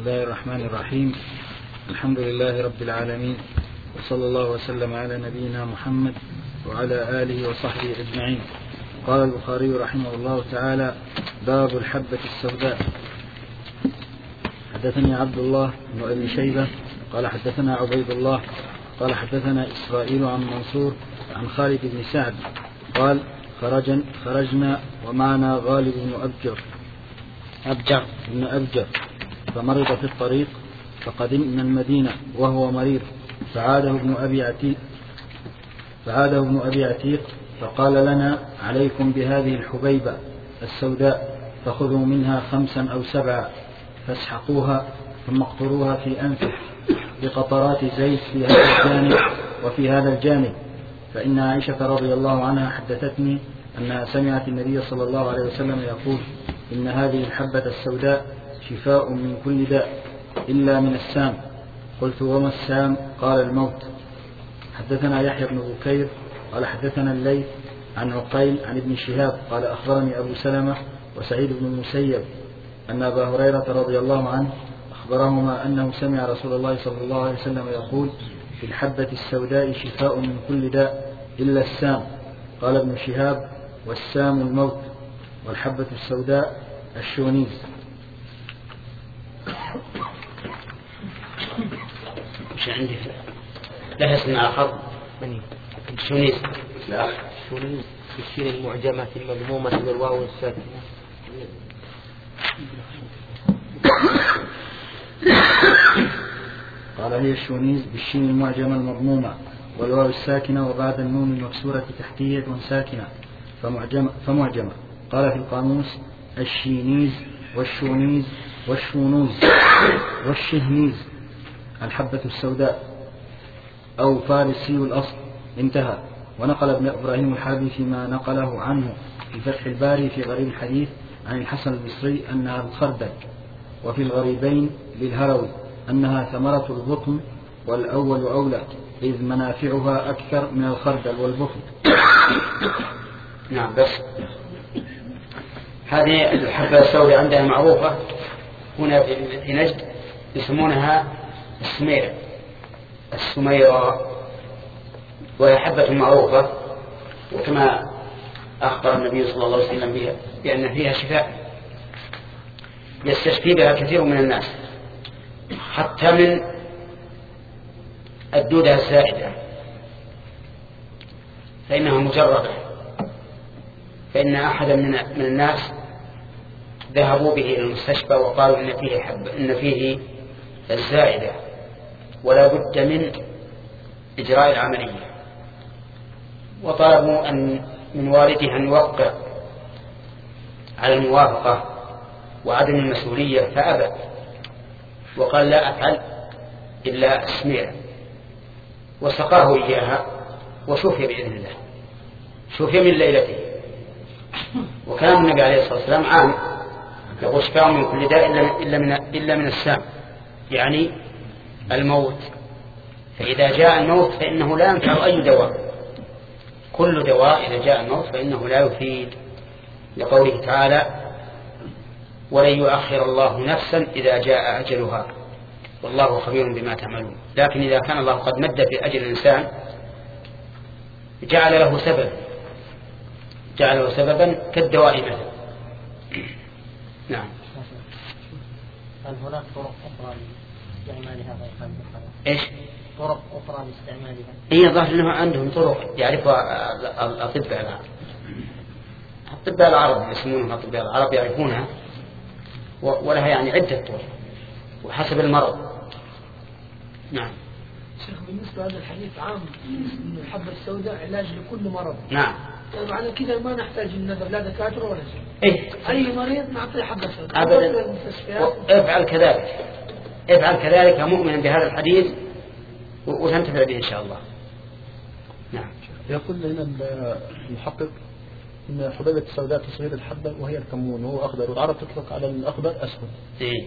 الله الرحمن الرحيم. الحمد لله رب العالمين، وصلى الله وسلم على نبينا محمد وعلى آله وصحبه أجمعين. قال البخاري رحمه الله تعالى: باب الحبة السوداء. حدثني عبد الله بن أبي شيبة قال حدثنا عبيد الله قال حدثنا إسرائيل عن منصور عن خالد بن سعد قال: خرجنا ومعنا غالب بن أبجر فمرض في الطريق، فقدمنا المدينة وهو مريض، فعاده ابن أبي عتيق فقال لنا: عليكم بهذه الحبيبة السوداء، فخذوا منها 5 أو 7 فاسحقوها ثم اقطروها في أنفه بقطرات زيت في هذا الجانب وفي هذا الجانب. فإن عائشة رضي الله عنها حدثتني أنها سمعت النبي صلى الله عليه وسلم يقول: إن هذه الحبة السوداء شفاء من كل داء إلا من السام. قلت: وما السام؟ قال: الموت. حدثنا يحيى بن بكير قال حدثنا الليث عن عقيل عن ابن شهاب قال: أخبرني أبو سلمة وسعيد بن المسيب أن أبا هريرة رضي الله عنه أخبرهما أنه سمع رسول الله صلى الله عليه وسلم يقول: في الحبة السوداء شفاء من كل داء إلا السام. قال ابن شهاب: والسام الموت، والحبة السوداء الشونيز. مش عندي لها اسم آخر الشونيز. لا، الشونيز بالشين المعجمة المضمومة بالواو الساكنة. قال: هي الشونيز بالشين المعجمة المضمومة والواو الساكنة وبعد النون المكسورة تحتية ساكنة فمعجمة. قال في القاموس: الشينيز والشونيز والشونوز والشهنيز الحبة السوداء أو فارسي الأصل. انتهى. ونقل ابن إبراهيم الحربي فيما نقله عنه في فتح الباري في غريب الحديث عن الحسن البصري أنها الخردل، وفي الغريبين للهروي أنها ثمرة البطن، والأول أولى إذ منافعها أكثر من الخردل والبطن. نعم، بس هذه الحبة السوداء عندها معروفة هنا في نجد، يسمونها السميرة، وهي حبة معروفة، وكما أخبر النبي صلى الله عليه وسلم بها بأن فيها شفاء يستشفي بها كثير من الناس، حتى من الدودة الزائدة فإنها مجربة. فإن أحدا من الناس ذهبوا به إلى المستشفى وقالوا إن فيه الزائدة ولا بد من إجراء العملية، وطلبوا من والده أن يوقع على الموافقة وعدم المسؤولية، فأبى وقال: لا أفعل إلا السميرة، وسقاه إياها وشفي بإذن الله، شفي من ليلته. وكلام النبي عليه الصلاة والسلام عام، يقول: شفاء من كل داء إلا من السام، يعني الموت. فإذا جاء الموت فإنه لا ينفع أي دواء، كل دواء إذا جاء الموت فإنه لا يفيد، لقوله تعالى: ولن يؤخر الله نفسا إذا جاء أجلها والله خبير بما تعملون. لكن إذا كان الله قد مد في أجل الإنسان جعل له سببا كالدواء مثلا. نعم. هل هناك طرق أخرى لاستعمالها غير هذه؟ إيش؟ طرق أخرى لاستعمالها؟ هي ظاهر أنه عندهم طرق يعرفها الأطباء العرب، يسمونها الأطباء العرب، يعرفونها، ولها يعني عدة طرق وحسب المرض. نعم. شيخ، بالنسبة لهذا الحديث عام إن الحبة السوداء علاج لكل مرض. نعم. يعني على كذا ما نحتاج النذر لا دكاترة ولا شيء. إيه؟ أي مريض نعطيه حبة سوداء. أبدا. افعل كذلك مؤمنا بهذا الحديث وتنتفع به إن شاء الله. نعم. يقول هنا المحقق إن حبيبة السوداء تصغير الحبة وهي الكمون وهو أخضر، والعرب تطلق على الأخضر أسود. إيه؟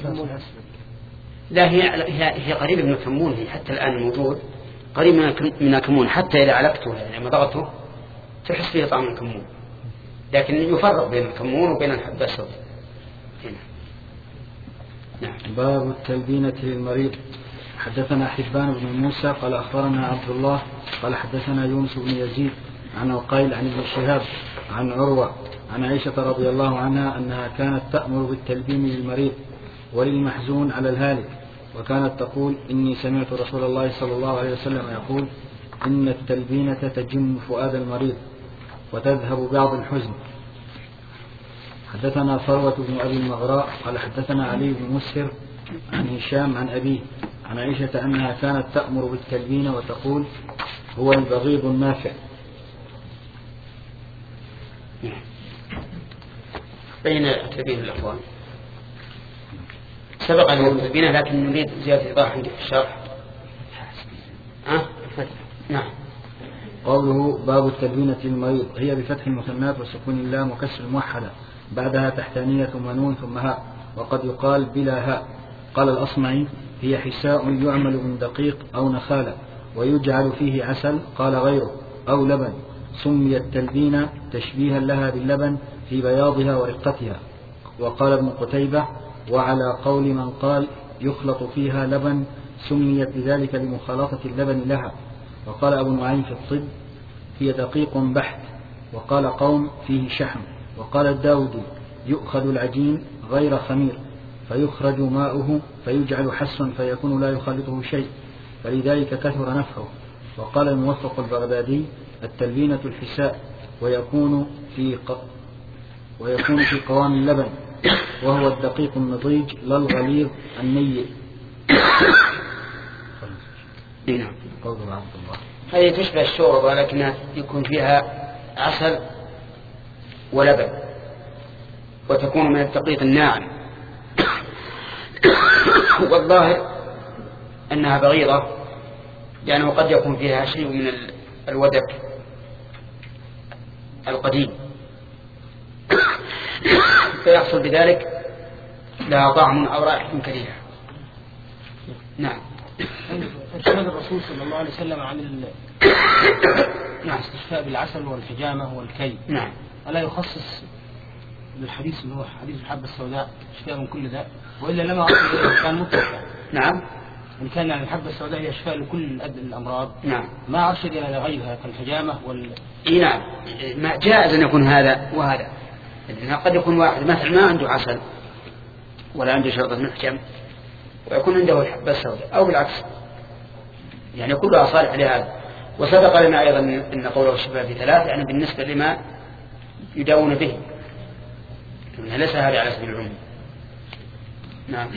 لا، هي قريبة من الكمون، هي حتى الآن موجود قريب من الكمون، حتى إذا علقته لما ضغطه تحس فيه طعم الكمون، لكن يفرق بين الكمون وبين الحبة السوداء. باب التلبينة للمريض. حدثنا حبان بن موسى قال أخبرنا عبد الله قال حدثنا يونس بن يزيد عن عقيل عن ابن شهاب عن عروة عن عائشة رضي الله عنها أنها كانت تأمر بالتلبين للمريض وللمحزون على الهالك، وكانت تقول: إني سمعت رسول الله صلى الله عليه وسلم يقول: إن التلبينة تجم فؤاد المريض وتذهب بعض الحزن. حدثنا فروة بن أبي المغراء قال حدثنا علي بن مسهر عن هشام عن أبيه عن عائشة أنها كانت تأمر بالتلبين وتقول: هو البغيض النافع. بين التلبين الأخوان سبق أن يقول التلبين، لكن نريد زيادة إيضاح عندك في الشرح. نعم. قوله باب التلبينة للمريض هي بفتح المثنات وسكون اللام وكسر الموحدة بعدها تحتانية ونون ثم هاء، وقد يقال بلا هاء. قال الأصمعي: هي حساء يعمل من دقيق أو نخالة ويجعل فيه عسل، قال غيره، أو لبن. سميت تلبينة تشبيها لها باللبن في بياضها ورقتها. وقال ابن قتيبة: وعلى قول من قال يخلط فيها لبن سميت بذلك لمخالطة اللبن لها. وقال أبو نعيم في الطب: هي دقيق بحت. وقال قوم: فيه شحم. وقال الداودي: يؤخذ العجين غير خمير فيخرج ماؤه فيجعل حسا فيكون لا يخالطه شيء، فلذلك كثر نفعه. وقال الموفق البغدادي: التلبينة الحساء ويكون في قوام اللبن، وهو الدقيق النضيج لا الغليظ النيء. قول عبد الله: هذه تشبه الشوربة لكنها يكون فيها عسل ولبن، وتكون من الدقيق الناعم. والظاهر أنها بغيضة لأنه قد يكون فيها شيء من الودك القديم، فيحصل بذلك لها طعم أو رائحة كريهة. نعم. ارشاد الرسول صلى الله عليه وسلم عن الاستشفاء بالعسل والحجامة والكي. نعم. ألا يخصص للحديث اللي هو حديث الحبة السوداء شفاء من كل داء، وإلا لما أصل كان مطلقا؟ نعم. إن كان يعني الحبة السوداء هي شفاء لكل الأمراض. نعم. ما أرشد إلى غيرها كالحجامة نعم. ما جائز أن يكون هذا وهذا. قد يكون واحد مثلا ما عنده عسل ولا عنده شرطة محجم ويكون عنده الحبة السوداء، أو بالعكس، يعني كلها صالح لهذا. وسبق لنا أيضا أن قوله الشفاء في ثلاث يعني بالنسبة لما يداوون به، ليس هذا على سبيل العموم. نعم.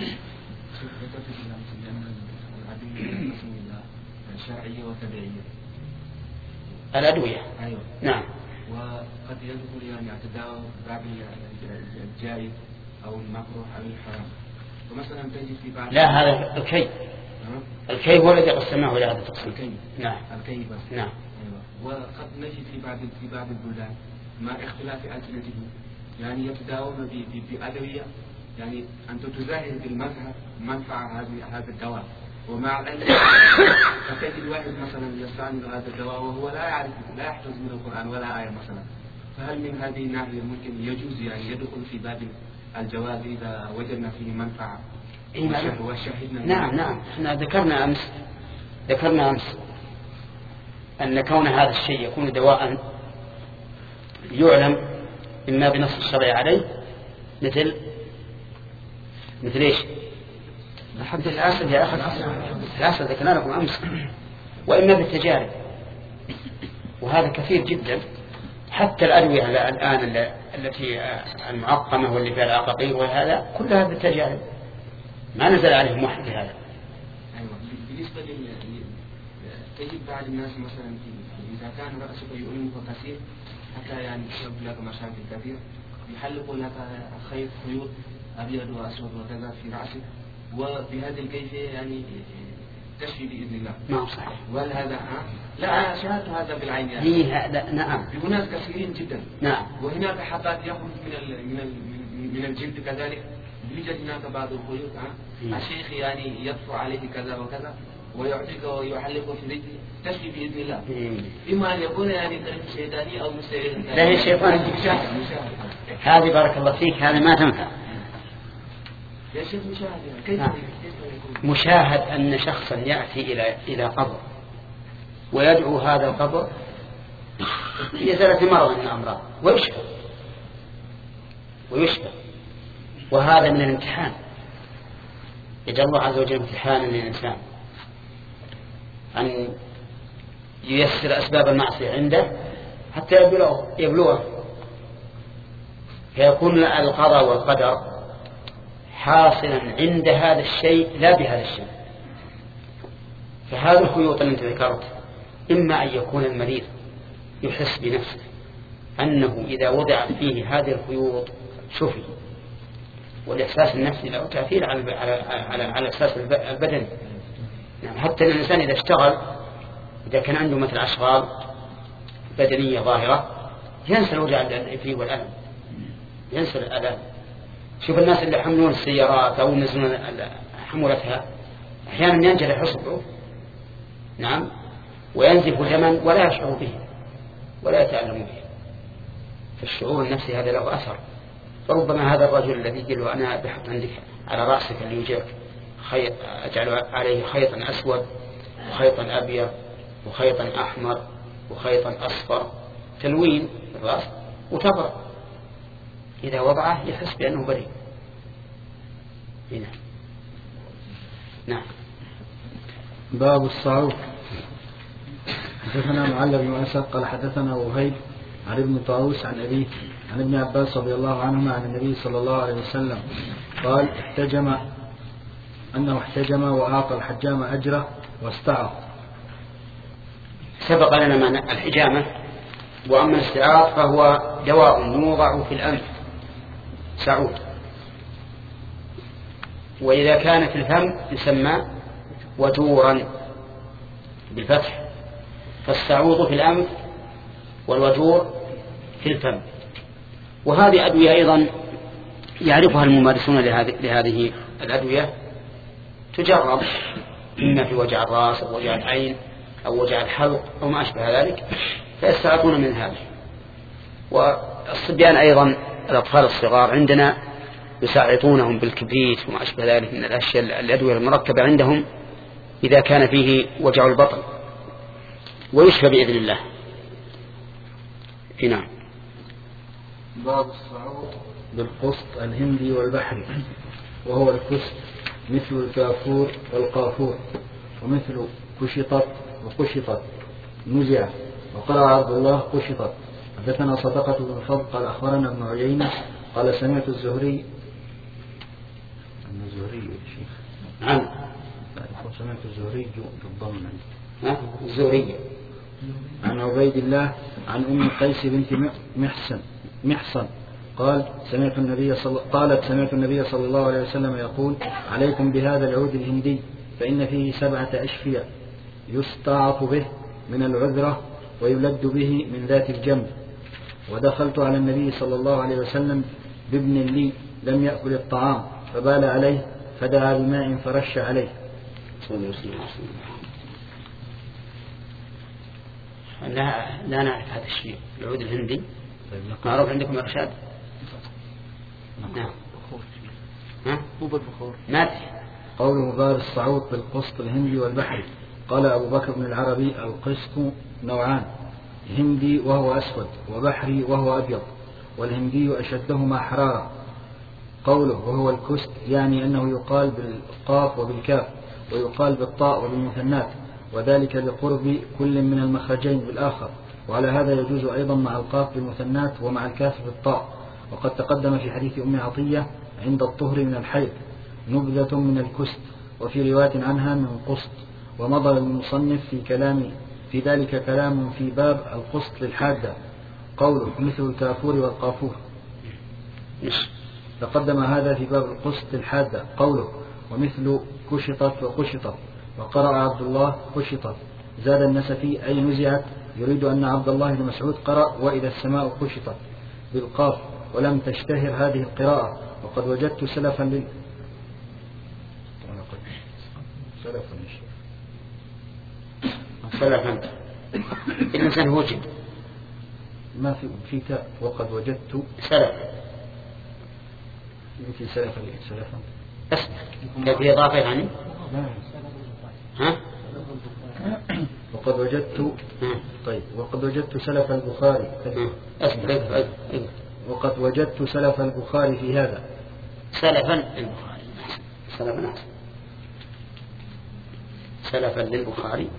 شرعية وتبعية الأدوية. أيوة. نعم. وقد يدخل يعني اعتداء باب الجائز أو المكروه أو الحرام. ومثلا تجد في بعض لا، هذا الكي. الكي هو الذي قسمناه إلى هذا التقسيم. نعم. الكي بس. نعم. أيوة. وقد نجد في بعض البلدان مع اختلاف ألسنتهم يعني يتداوون بأدوية يعني أن تظاهر بالمذهب منفعة هذا الدواء، ومع العلم فتجد الواحد مثلا يستعمل هذا الدواء وهو لا يعرف، لا يحفظ من القرآن ولا آية مثلا. فهل من هذه الناحية ممكن يجوز يعني يدخل في باب الجواز إذا وجدنا فيه منفعة وشهدنا؟ نعم. احنا ذكرنا أمس أن كون هذا الشيء يكون دواء يعلم إما بنص الشرع عليه مثل إيش؟ حد العسل يا أخي، العسل ذكرنا لكم أمس، وإما بالتجارب، وهذا كثير جدا. حتى الأدوية الآن التي المعقمة واللي فيها العقاقير وهذا كلها بالتجارب، ما نزل عليهم واحد بهذا. أيوة. بالنسبة تجد بعض الناس مثلا إذا كان رأسك يؤلمك كثير حتى يعني يسبب لك مشاكل كثير، يحلق لك خيوط أبيض وأسود وكذا في رأسك، وبهذه الكيفية يعني تشفي بإذن الله. ما هو صحيح. وهل هذا لا أنا شاهدت هذا بالعين يعني. هي هذا. نعم. هناك كثيرين جدا. نعم. وهناك حبات يخرج من الجلد كذلك، يوجد هناك بعض الخيوط. الشيخ يعني يدفع عليه كذا وكذا ويعطيك ويحلقه في رجل تشفي بإذن الله. إما أن يكون يعني طريق شيطاني أو مستعير. لا هي شيطان. هذه بارك الله فيك هذه ما تنفع. يا شيخ مشاهد كيف يكون؟ مشاهد أن شخصا يأتي إلى قبر ويدعو هذا القبر لإزالة مرض من الأمراض ويشفى وهذا من الامتحان. يجعل الله عز وجل امتحانا للإنسان أن ييسر أسباب المعصية عنده حتى يبلغه فيكون القضاء والقدر حاصلا عند هذا الشيء لا بهذا الشيء. فهذا الخيوط التي ذكرت إما أن يكون المريض يحس بنفسه أنه إذا وضع فيه هذه الخيوط شفي، والإحساس النفسي له تأثير على الإحساس البدني. يعني حتى الإنسان إذا اشتغل إذا كان عنده مثل أشغال بدنية ظاهرة ينسى الوجع فيه والألم، ينسى الألم. شوف الناس اللي يحملون السيارات أو ينزلون حمولتها أحيانا ينجرح حصبه نعم وينزف اليمن ولا يشعر به ولا يتألم به. فالشعور النفسي هذا له أثر. فربما هذا الرجل الذي يقول له أنا بحط عندك على رأسك اللي يجيك خيط أجعل عليه خيطا أسود وخيطا أبيض وخيطا أحمر وخيطا أصفر تلوين الرأس وتبرأ، إذا وضعه يحس بأنه بريء. هنا نعم. باب الصعود. حدثنا معل بن أسد قال حدثنا وهيب عن ابن طاووس عن أبيه عن ابن عباس رضي الله عنهما عن النبي صلى الله عليه وسلم قال احتجم وأعطى الحجام أجره واستعار. سبق لنا معنى الحجامة. وأما الاستعار فهو دواء يوضع في الأنف سعود، وإذا كان في الفم يسمى وجورا بالفتح. فالسعود في الأنف والوجور في الفم. وهذه أدوية أيضا يعرفها الممارسون لهذه الأدوية تجرب إما في وجع الرأس أو وجع العين أو وجع الحلق أو ما أشبه ذلك فيستعطون من هذا. والصبيان أيضا الأطفال الصغار عندنا يساعطونهم بالكبريت وما أشبه ذلك من الأشياء الأدوية المركبة عندهم إذا كان فيه وجع البطن ويشفى بإذن الله. نعم. باب الصعود بالقسط الهندي والبحري، وهو الكسط مثل الكافور والقافور، ومثل كشطت وقشطت نزع. وقرأ عبد الله قشطت. حدثنا صدقة بن الفضل قال أخبرنا ابن عيينة قال سمعت الزهري نعم سمعت الزهري بالضم الزهري عن عبيد الله عن أم قيس بنت محصن قالت سمعت النبي صلى الله عليه وسلم يقول عليكم بهذا العود الهندي فإن فيه 7 أشفية يستعط به من العذرة ويلد به من ذات الجنب. ودخلت على النبي صلى الله عليه وسلم بابن لي لم يأكل الطعام فبال عليه فدعا بماء فرش عليه. لا نعرف هذا الشيء العود الهندي معروف عندكم يا رشاد؟ نعم مو بالبخور. قوله باب الصعود بالقسط الهندي والبحري. قال أبو بكر بن العربي القسط نوعان، هندي وهو أسود وبحري وهو أبيض، والهندي أشدهما حرارة. قوله وهو الكست يعني أنه يقال بالقاف وبالكاف ويقال بالطاء وبالمثنات، وذلك لقرب كل من المخرجين بالآخر. وعلى هذا يجوز أيضا مع القاف بالمثنات ومع الكاف بالطاء. وقد تقدم في حديث أم عطية عند الطهر من الحيض نبذة من الكست، وفي رواية عنها من قسط. ومضى المصنف في ذلك كلام في باب القسط للحادة. قوله مثل الكافور والقافور تقدم هذا في باب القسط للحادة. قوله ومثل كشطت وقشطت. وقرأ عبد الله قشطت. زاد النسفي أي نزعت يريد أن عبد الله بن مسعود قرأ وإذا السماء قشطت بالقاف، ولم تشتهر هذه القراءة. وقد وجدت سلفا الإنسان وجد ما في تاء. وقد وجدت سلف يمكن سلفا كيف في إضافة يعني؟ ها؟ وقد وجدت سلف البخاري وقد وجدت سلف البخاري في هذا. سلفا للبخاري.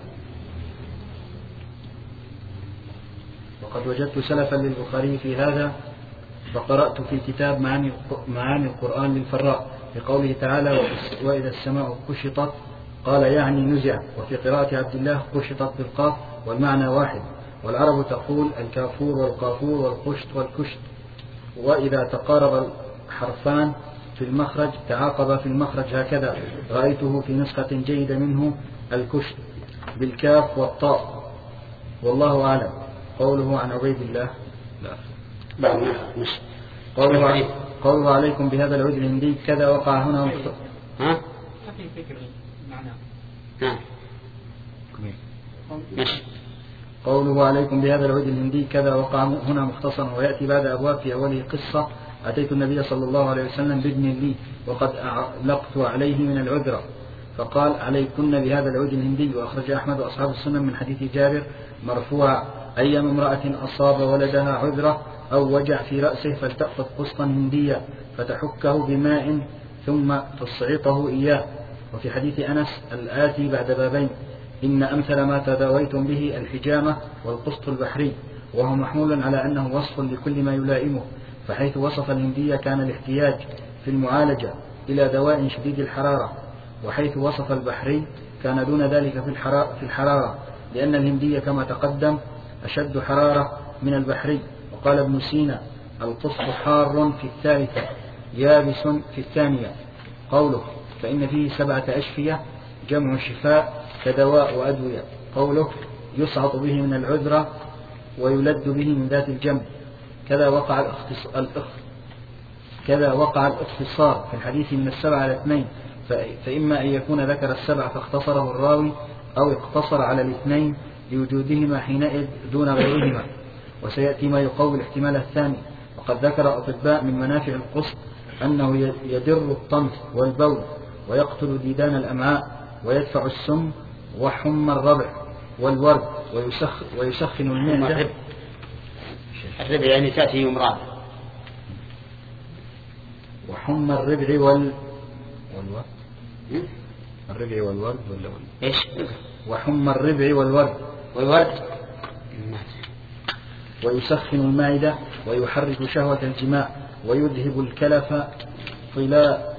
وقد وجدت سلفا للبخاري في هذا، فقرأت في كتاب معاني القرآن للفراء بقوله تعالى وإذا السماء كشطت، قال يعني نزع. وفي قراءة عبد الله كشطت بالقاف والمعنى واحد. والعرب تقول الكافور والقافور والقشط والكشط، وإذا تقارب الحرفان في المخرج تعاقب في المخرج هكذا. رأيته في نسخة جيدة منه الكشط بالكاف والطاء، والله أعلم. قوله عن عبيد الله قوله عليكم بهذا العود الهندي كذا وقع هنا قوله عليكم بهذا العود الهندي كذا وقع هنا مختصرا، ويأتي بعد أبواب في أوله قصة أتيت النبي صلى الله عليه وسلم بابن لي وقد أعلقت عليه من العذرة، فقال عليكن بهذا العود الهندي. وأخرج أحمد وأصحاب السنن من حديث جابر مرفوعا أيما امرأة أصاب ولدها عذرة أو وجع في رأسه فلتأخذ قسطا هنديا فتحكه بماء ثم تصعقه إياه. وفي حديث أنس الآتي بعد بابين إن أمثل ما تداويتم به الحجامة والقسط البحري، وهو محمول على أنه وصف لكل ما يلائمه، فحيث وصف الهندية كان الاحتياج في المعالجة إلى دواء شديد الحرارة، وحيث وصف البحري كان دون ذلك في الحرارة، لأن الهندية كما تقدم أشد حرارة من البحري. وقال ابن سينا القسط حار في الثالثة يابس في الثانية. قوله فإن فيه 7 أشفية جمع شفاء كدواء وأدوية. قوله يصعط به من العذرة ويلد به من ذات الجنب. كذا وقع الاختصار في الحديث من 7 على 2، فإما أن يكون ذكر 7 فاختصره الراوي أو اقتصر على 2 لوجودهما حينئذ دون غيرهما. وسيأتي ما يقوي الاحتمال الثاني. وقد ذكر أطباء من منافع القسط أنه يدر الطمث والبول ويقتل ديدان الأمعاء ويدفع السم وحمى الربع والورد ويسخن المعدة. الربع يعني تأتي يوم رابع. وحمى الربع الربع والورد إيش؟ وحمى الربع والورد ويسخن المعدة ويحرك شهوة الجماع ويذهب الكلف طلاء.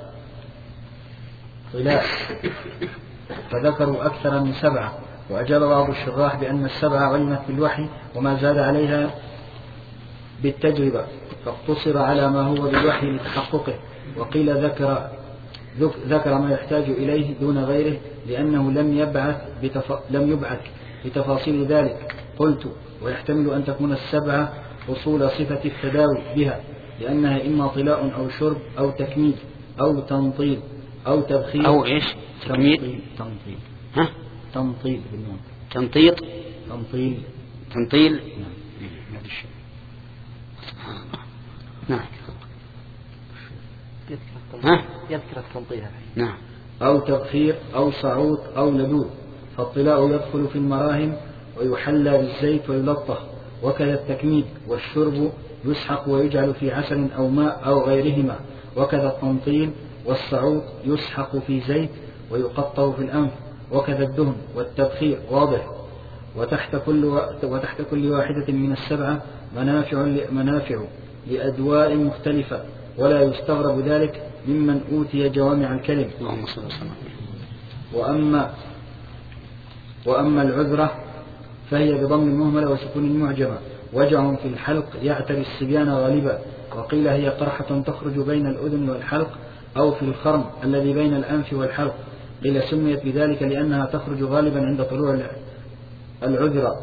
فذكروا أكثر من 7. وأجاب بعض الشراح بأن 7 علمت بالوحي وما زاد عليها بالتجربة، فاقتصر على ما هو بالوحي لتحققه. وقيل ذكر ما يحتاج إليه دون غيره لأنه لم يبعث بتفاصيل ذلك. قلت ويحتمل أن تكون 7 أصول صفة التداوي بها، لأنها إما طلاء أو شرب أو تكميد أو تنطيل أو تبخير أو إيش؟ تنطيل ها؟ تنطيل بالنون. تنطيل. نعم. يذكر التنطيل. نعم. أو تبخير أو صعود أو لدود. فالطلاء يدخل في المراهم ويحلى بالزيت ويلطخ، وكذا التكميد. والشرب يسحق ويجعل في عسل أو ماء أو غيرهما. وكذا التنطيل والصعود يسحق في زيت ويقطع في الأنف. وكذا الدهن والتبخير واضح. وتحت كل واحدة من 7 منافع لأدواء مختلفة، ولا يستغرب ذلك ممن أوتي جوامع الكلم. وأما العذرة فهي بضم المهملة وسكون المعجمة وجع في الحلق يعتري الصبيان غالبا. وقيل هي قرحة تخرج بين الأذن والحلق أو في الخرم الذي بين الأنف والحلق. قيل سميت بذلك لأنها تخرج غالبا عند طلوع العذرة،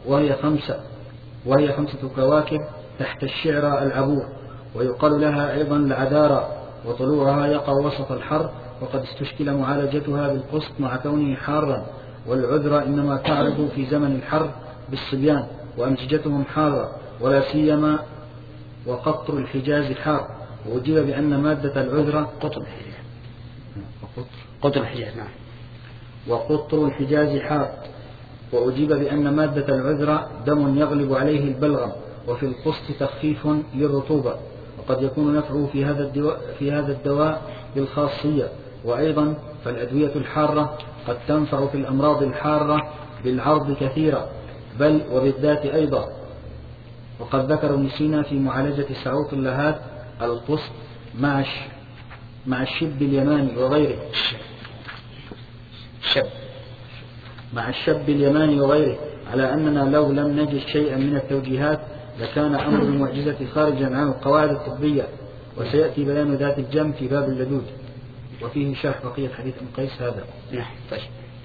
وهي 5 كواكب تحت الشعر العبور. ويقال لها أيضا العذارى، وطلوعها يقع وسط الحر، وقد استشكل معالجتها بالقسط مع كونه حارا. والعذرة إنما تعرض في زمن الحر بالصبيان وأمزجتهم حارة، ولا سيما وقطر الحجاز حار. وأجيب بأن مادة العذرة قطر الحجاز. نعم. وقطر الحجاز حار. وأجيب بأن مادة العذرة دم يغلب عليه البلغم، وفي القسط تخفيف للرطوبة، وقد يكون نفعه في هذا الدواء بالخاصية. وأيضا فالأدوية الحارة قد تنفع في الأمراض الحارة بالعرض كثيرا، بل وبالذات أيضا. وقد ذكر ابن سينا في معالجة سعوط اللهات القسط مع الشب اليماني وغيره مع الشب اليماني وغيره، على أننا لو لم نجد شيئا من التوجيهات لكان أمر المعجزة خارجا عن القواعد الطبية. وسيأتي بيان ذات الجنب في باب اللدود، وفيه شرح بقية حديث ابن قيس هذا. نعم. طيب.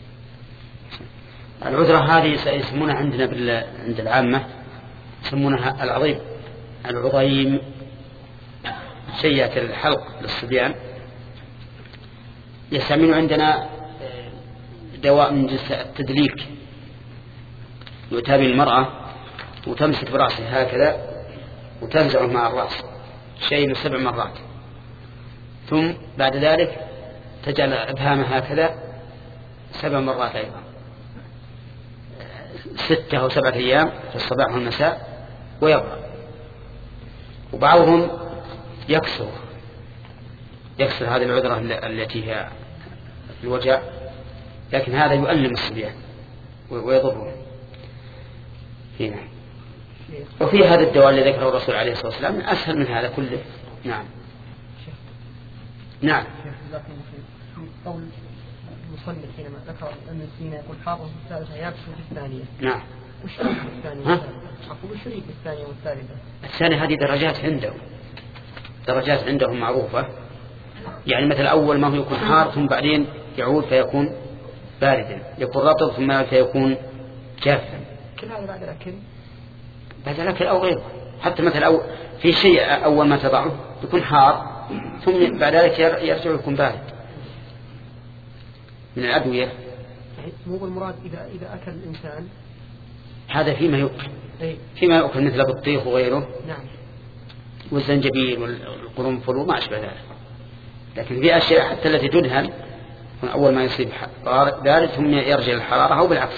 العذرة هذه يسمونها عندنا عند العامة يسمونها العظيم، شيئة الحلق للصبيان. يستعملون عندنا دواء من جنس التدليك، يؤتى بالمرأة وتمسك برأسها هكذا وتنزعه مع الرأس شيء 7 مرات، ثم بعد ذلك تجعل إبهامها هكذا 7 مرات أيضا، 6 أو 7 أيام في الصباح والمساء ويبرأ. وبعضهم يكسر هذه العذرة التي هي الوجع، لكن هذا يؤلم الصبيان ويضرهم هنا. وفي هذا الدواء الذي ذكره الرسول عليه الصلاة والسلام أسهل من هذا كله. نعم. نعم. قول المصنف حينما ذكر أن السنين يكون حاره في الثالثة يابس في الثانية. نعم. والشريك في الثانية. أقول الشريك في الثانية والثالثة. الثانية هذه درجات عندهم معروفة، يعني مثل أول ما هو يكون حار ثم بعدين يعود فيكون باردا، يكون رطب ثم فيكون جافا. كل هذا بعد الأكل؟ بعد الأكل أو غيره. حتى مثل في شيء أول ما تضعه يكون حار ثم بعد ذلك يرجع يكون بارد من الأدوية. مو المراد إذا أكل الإنسان هذا فيما يؤكل مثل البطيخ وغيره. نعم. والزنجبيل والقرنفل وما أشبه ذلك. لكن في أشياء حتى التي تدهن أول ما يصيب بارد ثم يرجع الحرارة أو بالعكس.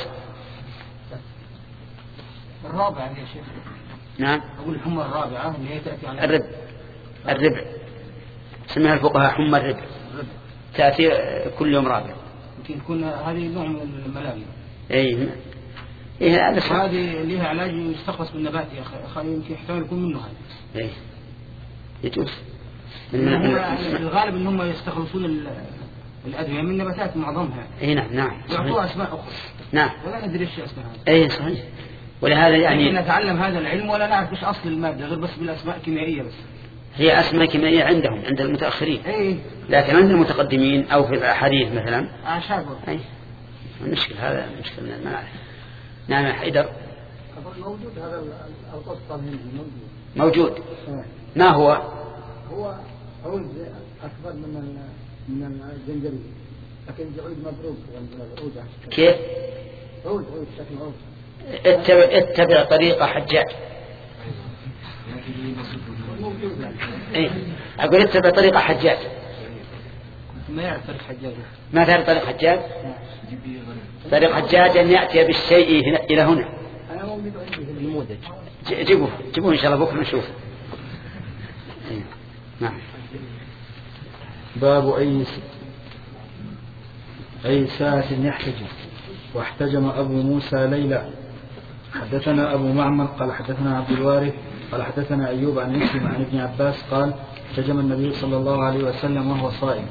الرابعة يا شيخ. نعم. أقول الحمى الرابعة اللي هي تأتي على الربع سميها الفقهاء حمى الربع، تأتي كل يوم رابع. يمكن يكون هذه نوع من الملاريا. هذه لها علاج يستخلص بالنبات يا أخي، يمكن يحتمل يكون منه هذا. يجوز. الغالب أنهم يستخلصون الأدوية من نباتات معظمها. نعم. يعطوها أسماء أخرى. نعم. ولا ندري إيش أسماء. صحيح. ولهذا يعني نتعلم هذا العلم ولا نعرف إيش أصل المادة غير بس بالأسماء كيميائية بس. هي أسماء كيميائية عندهم عند المتأخرين. لكن عند المتقدمين أو في الأحاديث مثلا. المشكلة هذا مشكلة من المعارف. نعم يا حيدر. موجود هذا القسط موجود. ما هو؟ هو عود أكبر من الزنجبيل، لكن عود مبروك والعودة. كيف؟ عود شكل عود. اتبع طريق حجاج. أقول اتبع طريق حجاج. ما يعرف طريق حجاج. ما تعرف طريق حجاج؟ طريق حجاج أن يأتي بالشيء إلى هنا. أنا موجود عندي في النموذج. جيبوه إن شاء الله بكرة نشوف. نعم. باب أي ساعة يحتجم. واحتجم أبو موسى ليلى. حدثنا أبو معمر قال حدثنا عبد الوارث قال حدثنا أيوب عن مسلم عن ابن عباس قال احتجم النبي صلى الله عليه وسلم وهو صائم.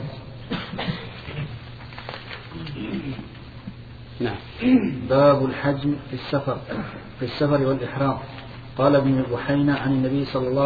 نعم. باب الحجم في السفر والإحرام. قال ابن بحينة عن النبي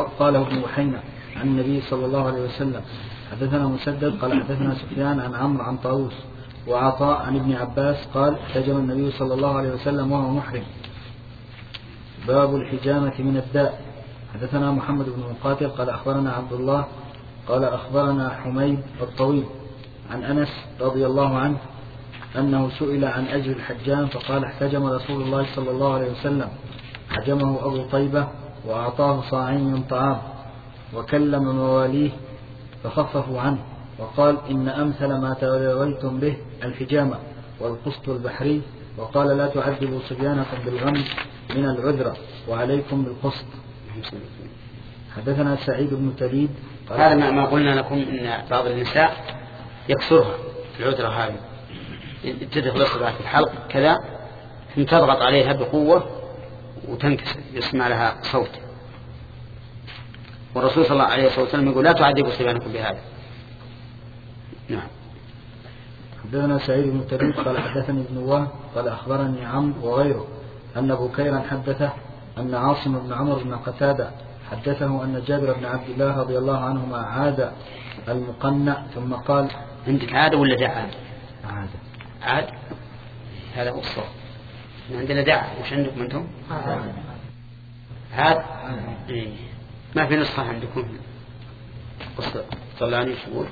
صلى الله عليه وسلم حدثنا مسدد قال حدثنا سفيان عن عمرو عن طاووس وعطاء عن ابن عباس قال احتجم النبي صلى الله عليه وسلم وهو محرم. باب الحجامة من الداء. حدثنا محمد بن مقاتل قال أخبرنا عبد الله قال أخبرنا حميد الطويل عن أنس رضي الله عنه أنه سئل عن أجر الحجام فقال احتجم رسول الله صلى الله عليه وسلم، حجمه أبو طيبة وأعطاه صاعين من طعام وكلم مواليه فخففوا عنه وقال إن أمثل ما توليتم به الحجامة والقسط البحري، وقال لا تعذبوا صبيانكم بالغم من العذرة وعليكم بالقسط. حدثنا سعيد بن تليد هذا ما قلنا لكم إن بعض النساء يكسرها العذرة هذه، تدخل إصبعها في الحلق كذا ثم تضغط عليها بقوة وتنكسر يسمع لها صوت، والرسول صلى الله عليه وسلم يقول لا تعذبوا صبيانكم بهذا. نعم. حدثنا سعيد بن تليد قال حدثني ابن وهب قال أخبرني عمرو وغيره أن بكيرا حدثه أن عاصم بن عمرو بن قتادة حدثه أن جابر بن عبد الله رضي الله عنهما عاد المقنع ثم قال. عندك عاد ولا دعاء؟ عاد هذا هو الصوت. عندنا دعاء، وش عندكم أنتم؟ عاد. إيه. ما في نسخة عندكم طلعني شغول؟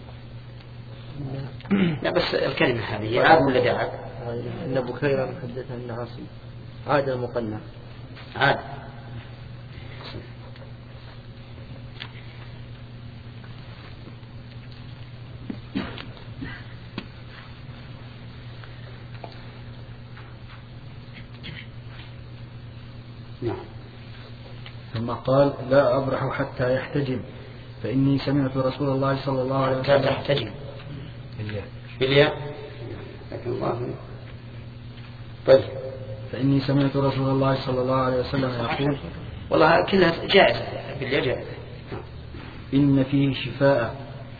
لا بس الكلمة هذه عاد ولا دعاء؟ إن بكيرا حدثه أن عاصم عاد المقنع. عاد. نعم. ثم قال لا أبرح حتى يحتجم فإني سمعت رسول الله صلى الله عليه وسلم. تحتجم بالياء. لكن الله. طيب. فإني سمعت رسول الله صلى الله عليه وسلم يقول. والله كلها جائزة بالياء جائزة. إن فيه شفاء.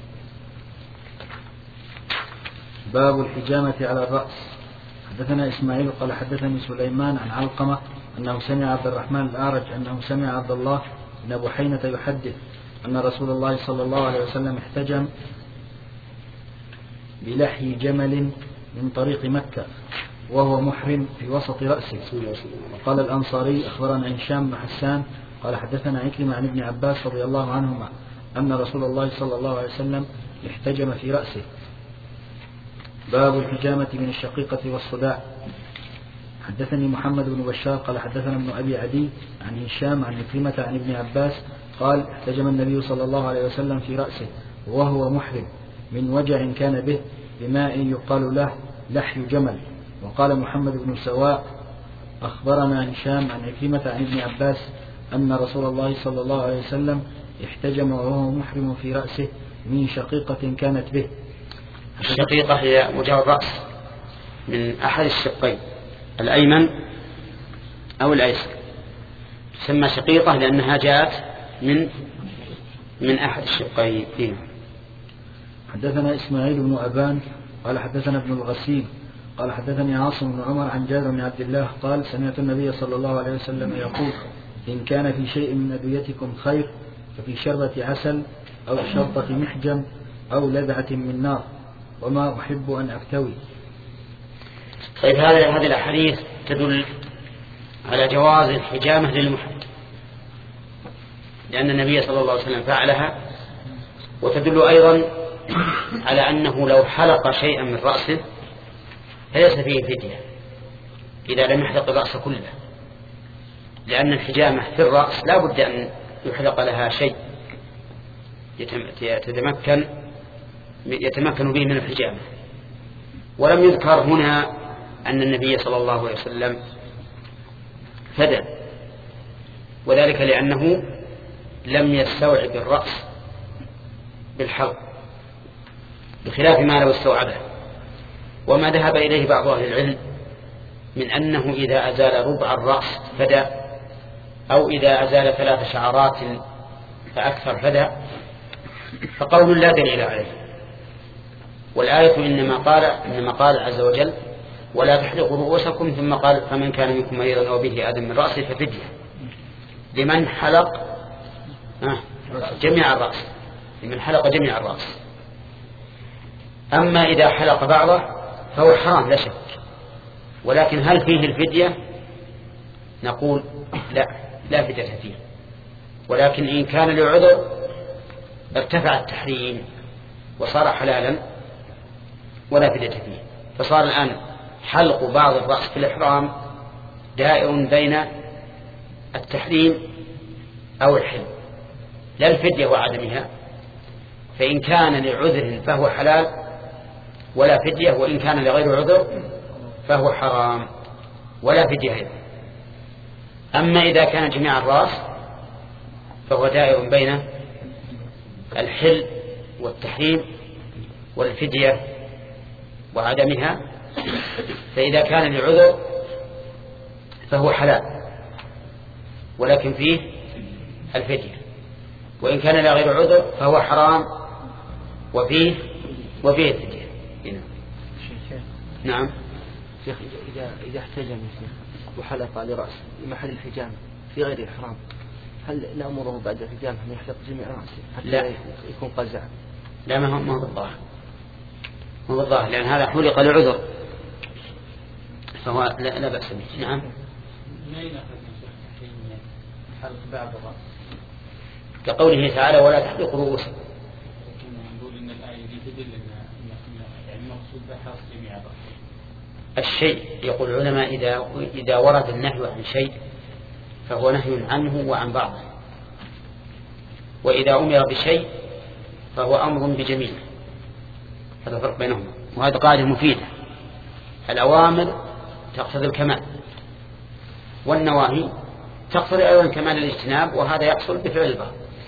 باب الحجامة على الرأس. حدثنا إسماعيل قال حدثني سليمان عن علقمة أنه سمع عبد الرحمن الأعرج أنه سمع عبد الله بن بحينة يحدث أن رسول الله صلى الله عليه وسلم احتجم بلحي جمل من طريق مكة وهو محرم في وسط رأسه. وقال الأنصاري أخبرنا هشام بن حسان قال حدثنا عكرمة عن ابن عباس رضي الله عنهما أن رسول الله صلى الله عليه وسلم احتجم في رأسه. باب الحجامة من الشقيقة والصداع. حدثني محمد بن بشار قال حدثنا ابن أبي عدي عن هشام عن عكرمة عن ابن عباس قال احتجم النبي صلى الله عليه وسلم في رأسه وهو محرم من وجع كان به بماء يقال له لحي جمل. وقال محمد بن سواء أخبرنا هشام عن عكرمة عن ابن عباس أن رسول الله صلى الله عليه وسلم احتجم وهو محرم في رأسه من شقيقة كانت به. الشقيقة هي وجه الرأس من أحد الشقين الأيمن أو الأيسر، تسمى شقيقة لأنها جاءت من أحد الشقين. حدثنا إسماعيل بن أبان قال حدثنا ابن الغسيل قال حدثني عاصم بن عمر عن جابر بن عبد الله قال سمعت النبي صلى الله عليه وسلم يقول إن كان في شيء من أدويتكم خير ففي شربة عسل أو شرطة محجم أو لذعة من نار وما أحب أن أفتوي. طيب هذه الأحاديث تدل على جواز الحجامة للمحرم لأن النبي صلى الله عليه وسلم فعلها، وتدل أيضا على أنه لو حلق شيئا من رأسه فليس فيه فدية إذا لم يحلق الرأس كله، لأن الحجامة في الرأس لا بد أن يحلق لها شيء يتمكن به من الحجامة. ولم يذكر هنا أن النبي صلى الله عليه وسلم فدى، وذلك لأنه لم يستوعب الرأس بالحلق بخلاف ما لو استوعبه. وما ذهب إليه بعض أهل العلم من أنه إذا أزال ربع الرأس فدى أو إذا أزال 3 شعرات فأكثر فدى، فقول لا دليل عليه. والآية إنما قال عز وجل ولا تحلقوا رؤوسكم، ثم قال فمن كان منكم مريضا أو به أذى من رأسه ففدية لمن حلق جميع الرأس، لمن حلق جميع الرأس. أما إذا حلق بعضه فهو حرام لا شك، ولكن هل فيه الفدية؟ نقول لا فدية فيه، ولكن إن كان لعذر ارتفع التحريم وصار حلالا ولا فدية فيه. فصار الآن حلق بعض الرأس في الإحرام دائر بين التحريم أو الحل، لا الفدية وعدمها. فإن كان لعذر فهو حلال ولا فدية، وإن كان لغير عذر فهو حرام ولا فدية أيضا. أما إذا كان جميع الرأس فهو دائر بين الحل والتحريم والفدية وعدمها. فإذا كان لعذر فهو حلال ولكن فيه الفدية، وإن كان لغير عذر فهو حرام وفيه الفدية. نعم. شيخ إذا احتجم يا شيخ وحلق على رأسه لمحل الحجام في غير الإحرام، هل نأمره بعد الحجام أن يحلق جميع رأسه حتى لا يكون قزع؟ لا، ما هو بالظاهر لأن هذا حلق لعذر فهو لا بأس به. نعم. حلق بعض الرأس كقوله تعالى ولا تحلقوا رؤوسكم. نقول إن الآية دي تدل يعني المقصود بحلق جميع الرأس. الشيء يقول العلماء إذا ورد النهي عن شيء فهو نهي عنه وعن بعضه، وإذا أمر بشيء فهو أمر بجميع. هذا فرق بينهما، وهذا قاعدة مفيدة. الأوامر تقتضي الكمال والنواهي تقتضي أيضا كمال الاجتناب، وهذا يحصل بفعل البعض.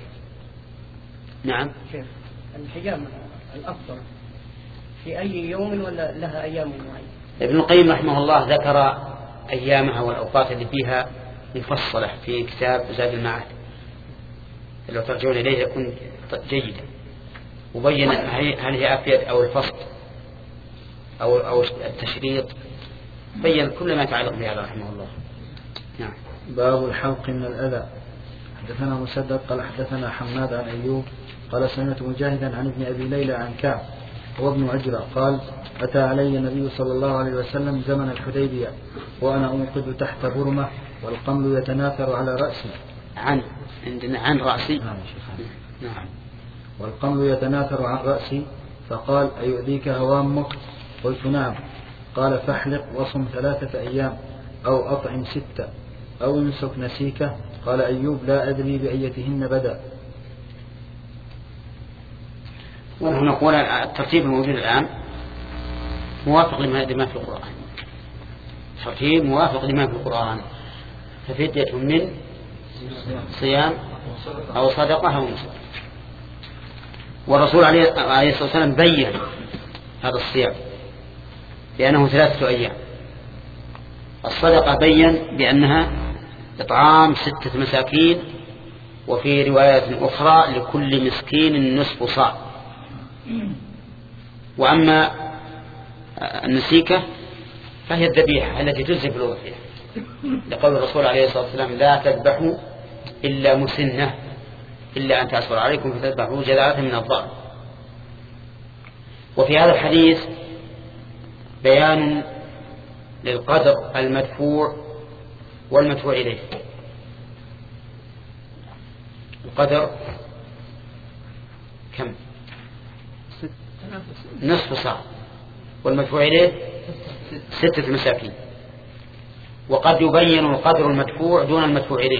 نعم. الحجام الأفضل في أي يوم ولا لها أيام معينة؟ ابن القيم رحمه الله ذكر أيامها والأوقات اللي فيها مفصلة في كتاب زاد المعاد، لو ترجعون إليه يكون جيدا، وبين هل هي أفيد أو الفصل أو التشريط، بين كل ما يتعلق بهذا رحمه الله. نعم. باب الحلق من الأذى. حدثنا مسدد قال حدثنا حماد عن أيوب قال سمعت مجاهدا عن ابن أبي ليلى عن كعب هو ابن عجرة قال أتى علي النبي صلى الله عليه وسلم زمن الحديبية وأنا أنقذ تحت برمة والقمل يتناثر على رأسي. عندنا عن رأسي. نعم. والقمل يتناثر عن رأسي فقال أيؤذيك هوامك؟ قلت نعم. قال فاحلق وصم 3 أيام أو أطعم 6 أو امسك نسيكه. قال أيوب لا أدري بأيتهن بدأ. ونحن نقول الترتيب الموجود الآن موافق لما في القرآن، ترتيب موافق لما في القرآن، ففدية من صيام أو صدقة أو نسك. والرسول عليه الصلاة والسلام بين هذا الصيام بأنه 3 أيام. الصدقة بين بأنها إطعام 6 مساكين، وفي رواية أخرى لكل مسكين نصف صاع. وأما النسيكة فهي الذبيحة التي تجزي في الأضحية، لقول الرسول عليه الصلاة والسلام لا تذبحوا إلا مسنة إلا أن تعصر عليكم فتذبحوا جذعة من الضأن. وفي هذا الحديث بيان للقدر المدفوع والمدفوع إليه. القدر كم؟ 6 نصف صاع، والمدفوع إليه 6 مساكين. وقد يبين القدر المدفوع دون المدفوع إليه،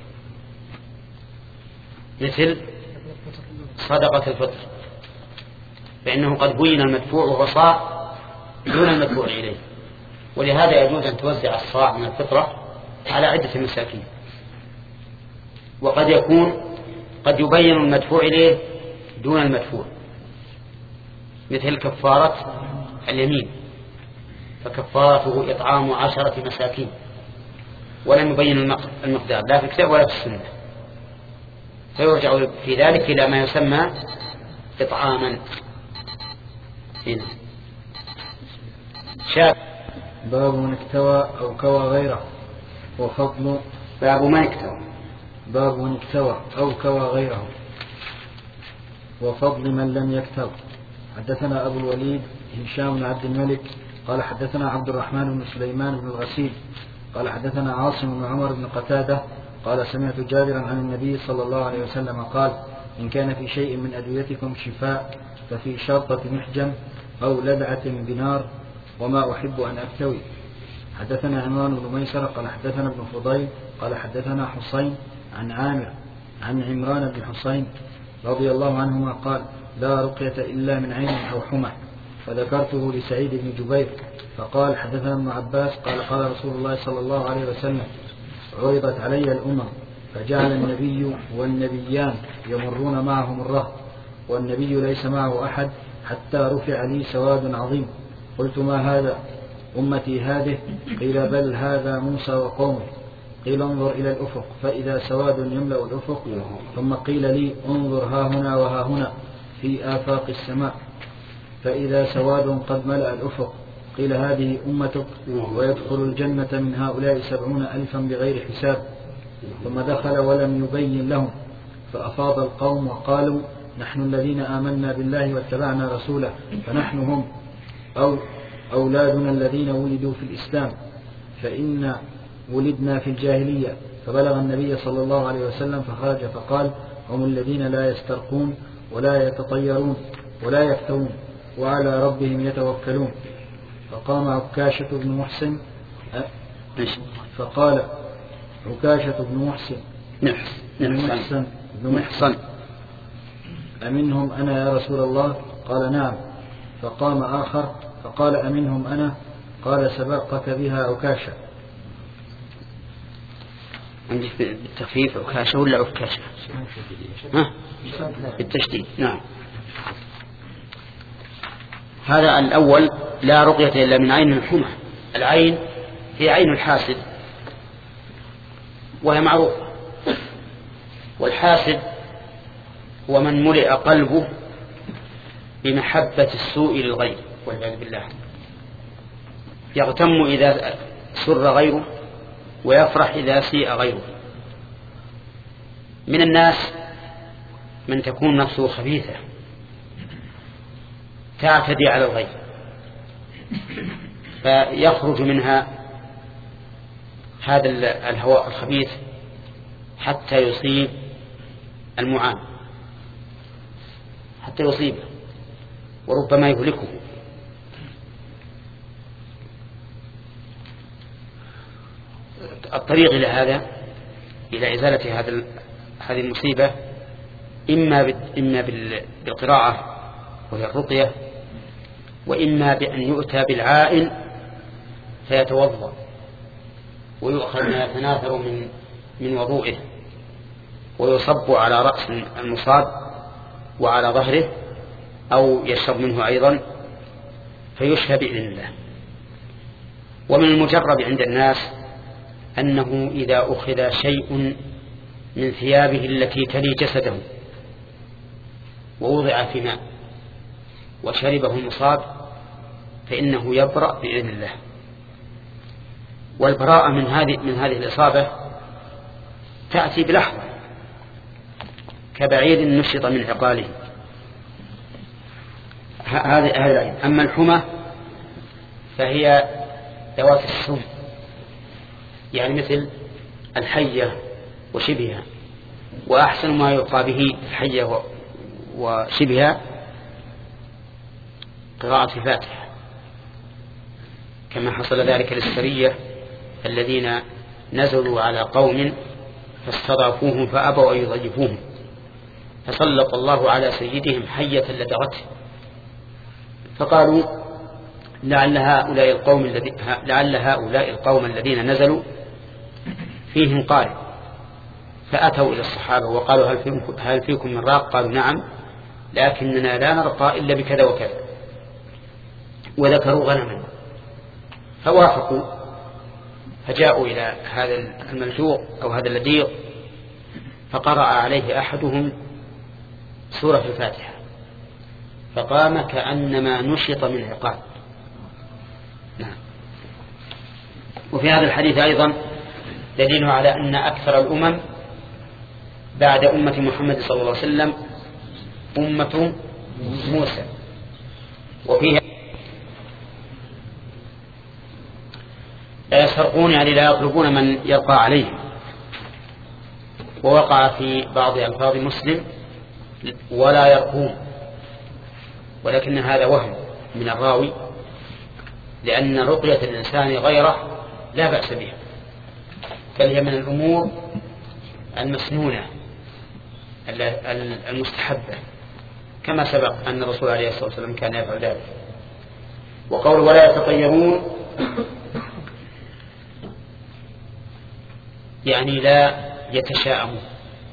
مثل صدقة الفطر، فإنه قد بين المدفوع وهو صاع دون المدفوع إليه، ولهذا يجوز أن توزع الصاع من الفطرة على عدة مساكين. وقد يبين المدفوع إليه دون المدفوع، مثل كفارة اليمين، فكفارته إطعام 10 مساكين، ولم يبين المقدار لا في الكتاب ولا في السنة، فيرجع في ذلك إلى ما يسمى إطعاما. باب من اكتوى أو كوى غيره وفضل. باب من اكتوى أو كوى غيره وفضل من لم يكتو. حدثنا أبو الوليد هشام بن عبد الملك قال حدثنا عبد الرحمن بن سليمان بن الغسيل قال حدثنا عاصم بن عمر بن قتادة قال سمعت جابرا عن النبي صلى الله عليه وسلم قال إن كان في شيء من أدويتكم شفاء ففي شرطة محجم أو لدعة بنار وما أحب أن أكتوي. حدثنا عمران بن ميسر قال حدثنا ابن فضيل قال حدثنا حسين عن عامر عن عمران بن حسين رضي الله عنهما قال: لا رقية إلا من عين أو حمى. فذكرته لسعيد بن جبير فقال: حدثنا ابن عباس قال: قال رسول الله صلى الله عليه وسلم: عرضت علي الأمم فجعل النبي والنبيان يمرون معهم الرهط، والنبي ليس معه أحد حتى رفع لي سواد عظيم. قلت: ما هذا؟ أمتي هذه؟ قيل: بل هذا موسى وقومه. قيل: انظر إلى الأفق فإذا سواد يملأ الأفق. ثم قيل لي: انظر ها هنا وها هنا في آفاق السماء فإذا سواد قد ملأ الأفق. قيل: هذه أمتك ويدخل الجنة من هؤلاء 70,000 بغير حساب. ثم دخل ولم يبين لهم، فأفاض القوم وقالوا: نحن الذين آمنا بالله واتبعنا رسوله، فنحن هم أو أولادنا الذين ولدوا في الإسلام، فإن ولدنا في الجاهلية. فبلغ النبي صلى الله عليه وسلم فخرج فقال: هم الذين لا يسترقون ولا يتطيرون ولا يفترون وعلى ربهم يتوكلون. فقام عكاشة بن محسن فقال عكاشة بن محسن: أمنهم أنا يا رسول الله؟ قال: نعم. فقام آخر فقال: أمنهم أنا؟ قال: سبقك بها عكاشة. عندي بالتخفيف عكاشة ولا عكاشة؟ بالتشديد. نعم. هذا الأول: لا رقية إلا من عين الحمى. العين هي عين الحاسد وهي معروفة، والحاسد هو من ملئ قلبه بمحبة السوء للغير والعياذ بالله، يغتم إذا سر غيره ويفرح إذا سيء غيره. من الناس من تكون نفسه خبيثة تعتدي على الغير فيخرج منها هذا الهواء الخبيث حتى يصيب المعان، حتى يصيبه وربما يهلكه. الطريق إلى هذا، إلى إزالة هذه المصيبة، إما بالقراءة وهي الرقية، وإما بأن يؤتى بالعائن فيتوضأ ويؤخذ ما يتناثر من وضوئه ويصب على رأس المصاب وعلى ظهره، أو يشرب منه أيضا فيشفى بإذن الله. ومن المجرب عند الناس أنه إذا أخذ شيء من ثيابه التي تلي جسده ووضع في ماء وشربه المصاب فإنه يبرأ بإذن الله. والبراءة من هذه الإصابة تأتي بلحظة كبعير نشط من عقاله. هذا. أما الحمى فهي ذوات السم، يعني مثل الحية وشبهها، وأحسن ما يقى به الحية وشبهها قراءة الفاتحة، كما حصل ذلك للسرية الذين نزلوا على قوم فاستضعفوهم فأبوا أن يضيفوهم فسلط الله على سيدهم حية لدغته، فقالوا لعل هؤلاء القوم الذين نزلوا فيهم قارئ، فأتوا إلى الصحابة وقالوا هل فيكم من راق؟ قالوا نعم، لكننا لا نرقى إلا بكذا وكذا، وذكروا غنما، فوافقوا فجاءوا إلى هذا الملجوء أو هذا اللديغ فقرأ عليه أحدهم سورة الفاتحة فقام كأنما نشط من عقاب. نعم. وفي هذا الحديث أيضا دليل على أن أكثر الأمم بعد أمة محمد صلى الله عليه وسلم أمة موسى. وفيها لا يسرقون، يعني لا يطلبون من يرقى عليهم. ووقع في بعض ألفاظ مسلم ولا يرقون، ولكن هذا وهم من الراوي، لأن رقية الإنسان غيره لا بأس بها، بل هي من الأمور المسنونة المستحبة، كما سبق أن الرسول عليه الصلاة والسلام كان يفعل ذلك. وقول ولا يتطيرون يعني لا يتشاءمون،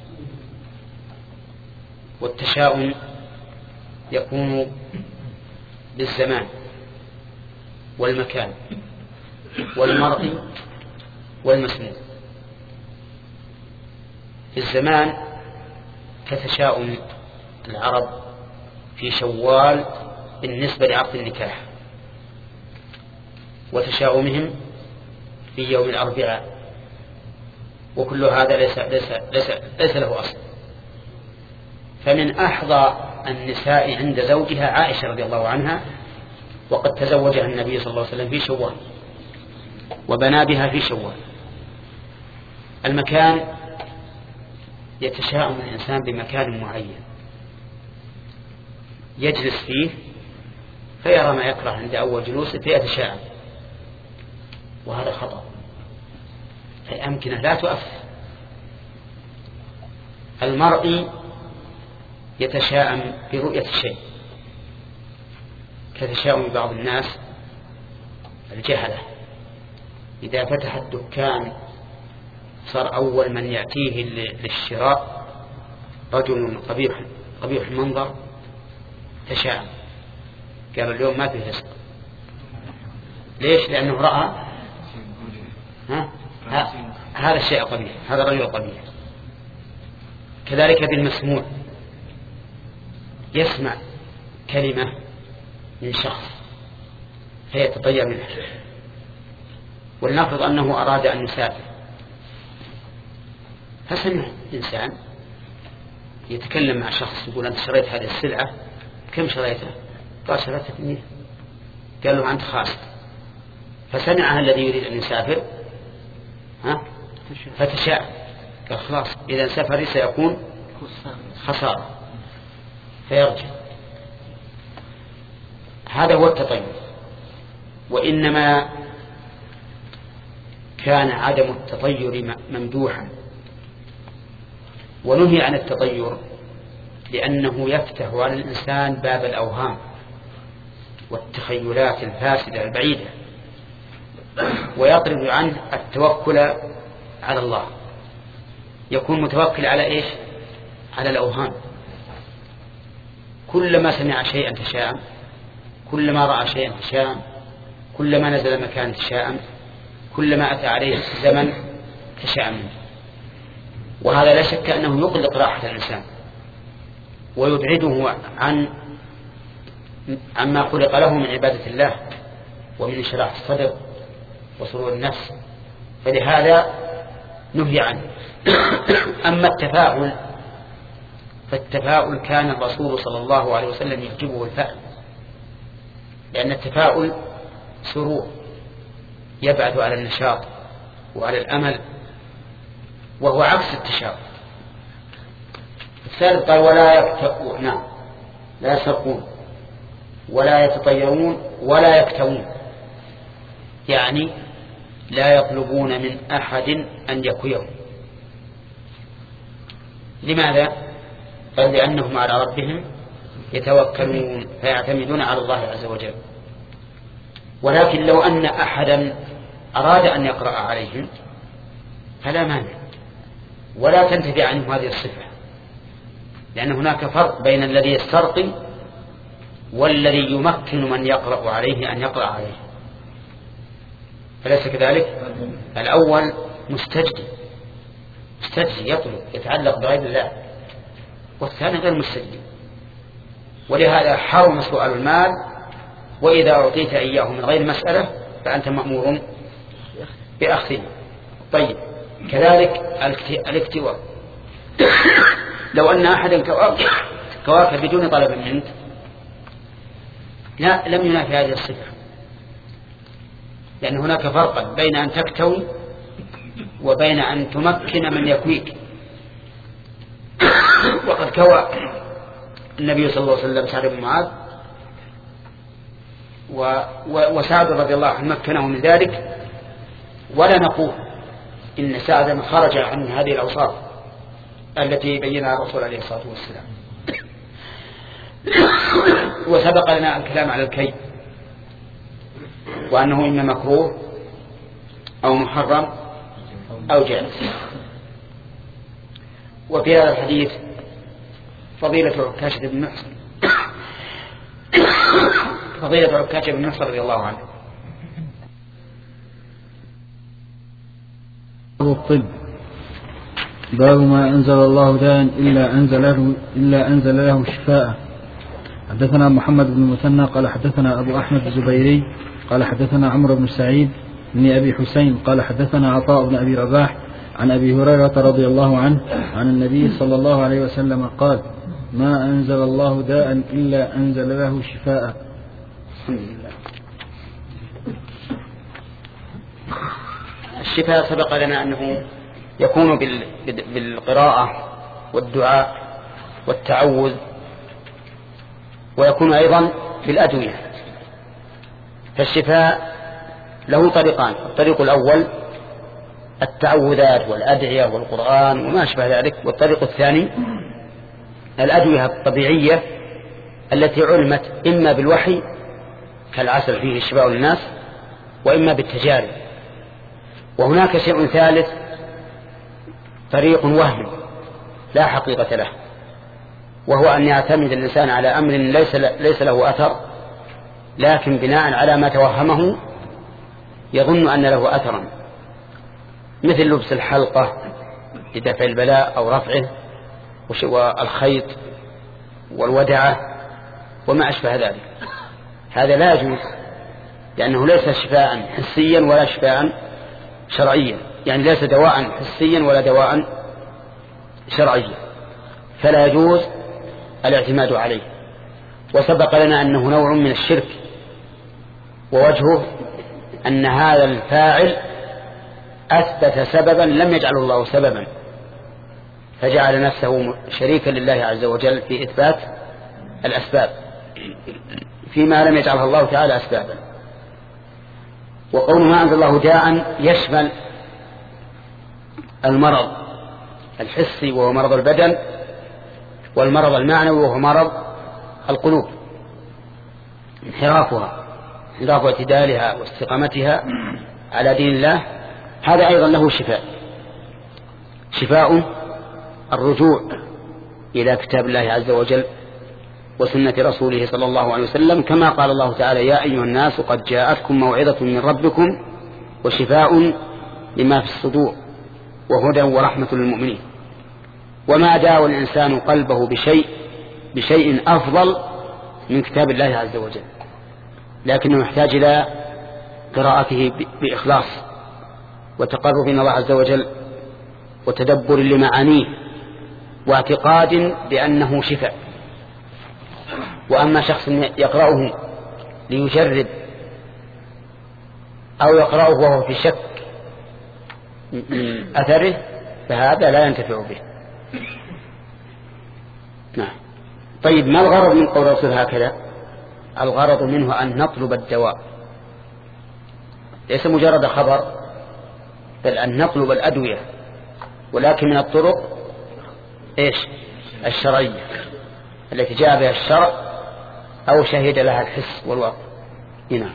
والتشاؤم يكون بالزمان والمكان والمرء والمسموع. في الزمان كتشاؤم العرب في شوال بالنسبة لعقد النكاح، وتشاؤمهم في يوم الأربعاء، وكل هذا ليس له أصل. فمن أحظى النساء عند زوجها عائشة رضي الله عنها، وقد تزوجها النبي صلى الله عليه وسلم في شوال وبنى بها في شوال. المكان يتشاءم الإنسان بمكان معين يجلس فيه فيرى ما يكره عند أول جلوسه فيتشاءم، وهذا خطأ. الأمكنة لا تؤثر. المرء يتشاءم برؤية الشيء، كتشاؤم بعض الناس الجهلة إذا فتح الدكان صار أول من يأتيه للشراء رجل قبيح المنظر، تشاءم، قال اليوم ما فيه رزق. ليش؟ لأنه رأى هذا الشيء قبيح، هذا الرجل قبيح. كذلك بالمسموع، يسمع كلمة من شخص فيتطير منها. ولنفرض أنه أراد أن يسافر، فسمع إنسان يتكلم مع شخص يقول أنت شريت هذه السلعة، كم شريتها؟ قال شريتها 100. قال له أنت خاسر. فسمعها الذي يريد أن يسافر فتشاء، قال خلاص إذا سافر سيكون خسارة، فيرجع. هذا هو التطير. وإنما كان عدم التطير ممدوحا، ونهي عن التطير لأنه يفتح على الإنسان باب الأوهام والتخيلات الفاسدة البعيدة، ويطرد عنه التوكل على الله. يكون متوكل على إيش؟ على الأوهام. كلما سمع شيئا تشاءم، كلما رأى شيئا تشاءم، كلما نزل مكان تشاءم، كلما أتى عليه زمن تشاءم. وهذا لا شك أنه يقلق راحة الإنسان ويبعده عما خلق له من عبادة الله ومن انشراح الصدر وسرور النفس، فلهذا نهي عنه. أما التفاؤل فالتفاؤل كان الرسول صلى الله عليه وسلم يعجبه الفأل، لأن التفاؤل سرور يبعث على النشاط وعلى الأمل، وهو عكس التشاؤم. الثالث قال لا يسرقون ولا يتطيرون ولا يكتوون، يعني لا يطلبون من أحد أن يكويهم. لماذا؟ قال لأنهم على ربهم يتوكلون فيعتمدون على الله عز وجل. ولكن لو أن أحدا أراد أن يقرأ عليهم فلا مانع، ولا تنتفي عنه هذه الصفة، لأن هناك فرق بين الذي يسترقي والذي يمكن من يقرأ عليه أن يقرأ عليه. فليس كذلك؟ الأول مستجدي يطلب يتعلق بغير الله، والثاني غير مستجدي. ولهذا حرم سؤال المال، وإذا أعطيت إياه من غير مسألة فأنت مأمور بأخذه. طيب كذلك الاكتواء. لو أن أحدا كواك بدون طلب منك لا لم ينافي هذه الصفة، لأن هناك فرقا بين أن تكتوي وبين أن تمكن من يكويك. وقد كوى النبي صلى الله عليه وسلم سعد بن معاذ، وسعد رضي الله عنه مكنه من ذلك. ولا نقول إن سعدا خرج عن هذه الأوصاف التي بينها الرسول عليه الصلاة والسلام. وسبق لنا الكلام على الكي وأنه إما مكروه أو محرم أو جائز. وفي هذا الحديث فضيلة عكاشة بن محصن رضي الله عنه. الطب باب ما أنزل الله داء إلا أنزل له شفاء. حدثنا محمد بن المثنى قال حدثنا أبو أحمد الزبيري قال حدثنا عمرو بن سعيد بن أبي حسين قال حدثنا عطاء بن أبي رباح عن أبي هريرة رضي الله عنه عن النبي صلى الله عليه وسلم قال ما أنزل الله داء إلا أنزل له شفاء. الشفاء سبق لنا أنه يكون بالقراءة والدعاء والتعوذ، ويكون أيضا بالأدوية. فالشفاء له طريقان: الطريق الأول التعوذات والأدعية والقرآن وما أشبه ذلك، والطريق الثاني الأدوية الطبيعية التي علمت إما بالوحي كالعسل فيه الشفاء للناس، وإما بالتجارب. وهناك شيء ثالث، طريق وهم لا حقيقة له، وهو أن يعتمد الإنسان على أمر ليس له أثر، لكن بناء على ما توهمه يظن أن له أثرا، مثل لبس الحلقة لدفع البلاء أو رفعه، والخيط والودعة وما أشبه ذلك. هذا لا يجوز، لأنه ليس شفاء حسيا ولا شفاء شرعيا، يعني ليس دواء حسيا ولا دواء شرعيا، فلا يجوز الاعتماد عليه. وسبق لنا أنه نوع من الشرك، ووجهه أن هذا الفاعل أثبت سببا لم يجعله الله سببا، فجعل نفسه شريكا لله عز وجل في إثبات الأسباب فيما لم يجعلها الله تعالى أسبابا. وقول ما أنزل الله داء يشمل المرض الحسي وهو مرض البدن، والمرض المعنوي وهو مرض القلوب، انحراف اعتدالها واستقامتها على دين الله. هذا أيضا له شفاء الرجوع إلى كتاب الله عز وجل وسنة رسوله صلى الله عليه وسلم، كما قال الله تعالى: يا أيها الناس قد جاءتكم موعظة من ربكم وشفاء لما في الصدور وهدى ورحمة للمؤمنين. وما داوى الإنسان قلبه بشيء أفضل من كتاب الله عز وجل، لكنه يحتاج إلى قراءته بإخلاص وتقرب إلى الله عز وجل وتدبر لمعانيه واعتقاد بأنه شفاء. وأما شخص يقرأه ليجرب أو يقرأه وهو في شك من أثره فهذا لا ينتفع به. نعم. طيب، ما الغرض من قول الرسول هكذا؟ الغرض منه أن نطلب الدواء، ليس مجرد خبر، بل أن نطلب الأدوية، ولكن من الطرق الشرعية التي جاء بها الشرع أو شهد لها الحس والواقع. نعم.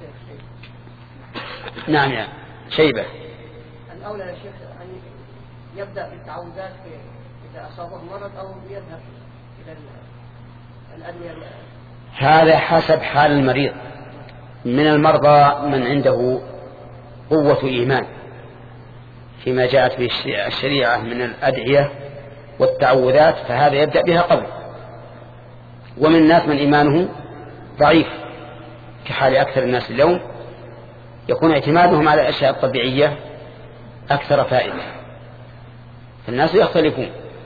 نعم يا شيبة. الأولى يا شيخ أن يبدأ بالتعوذات إذا أصابه مرض، أو يذهب إلى الأدوية؟ هذا حسب حال المريض. من المرضى من عنده قوة إيمان فيما جاءت به الشريعة من الأدعية والتعوذات، فهذا يبدأ بها قبل. ومن الناس من إيمانه ضعيف كحال أكثر الناس اليوم، يكون اعتمادهم على الأشياء الطبيعية أكثر فائدة، فالناس يختلفون.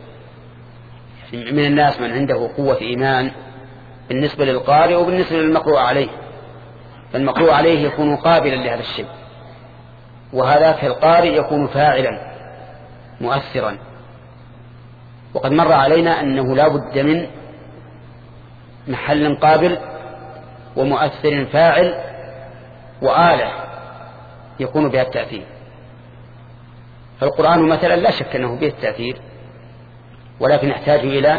من الناس من عنده قوة إيمان بالنسبة للقارئ وبالنسبة للمقروء عليه، فالمقروء عليه يكون قابلا لهذا الشيء، وهذا كالقارئ يكون فاعلا مؤثرا. وقد مر علينا أنه لا بد من محل قابل ومؤثر فاعل وآلة يكون بها التأثير. فالقرآن مثلا لا شك أنه به التأثير، ولكن يحتاج إلى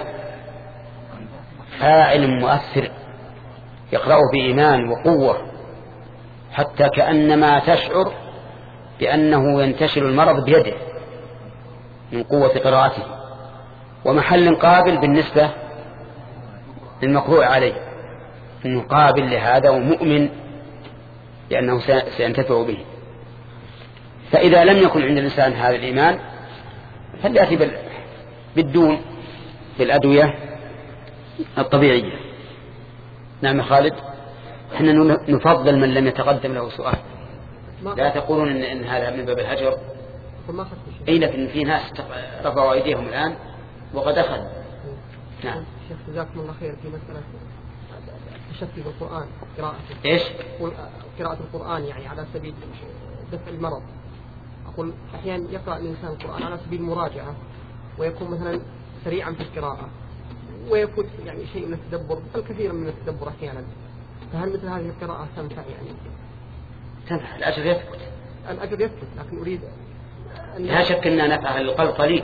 فاعل مؤثر يقرأه بإيمان وقوة، حتى كأنما تشعر بأنه ينتشل المرض بيده من قوة قراءته، ومحل قابل بالنسبة للمقروء عليه، إنه قابل لهذا ومؤمن لأنه سينتفع به. فإذا لم يكن عند الإنسان هذا الإيمان فليأتي بالدون بالأدوية الطبيعية. نعم خالد، احنا نفضل من لم يتقدم له سؤال، لا تقولون إن هذا من باب الهجر. أي لكن في ناس رفعوا أيديهم الآن وقد أخذ. نعم شيخ جزاكم الله خير. في مسألة التشفي بالقرآن قراءته، إيش قراءة القرآن يعني على سبيل دفع المرض. أقول أحيانا يقرأ الإنسان القرآن على سبيل المراجعة ويكون مثلا سريعا في القراءة ويفوت يعني شيء من التدبر، الكثير من التدبر أحيانا، فهل مثل هذه القراءة تنفع يعني؟ تنفع، الأجر يثبت. الأجر يثبت، لكن أريد لا شك أن نفعها للقلب قليل.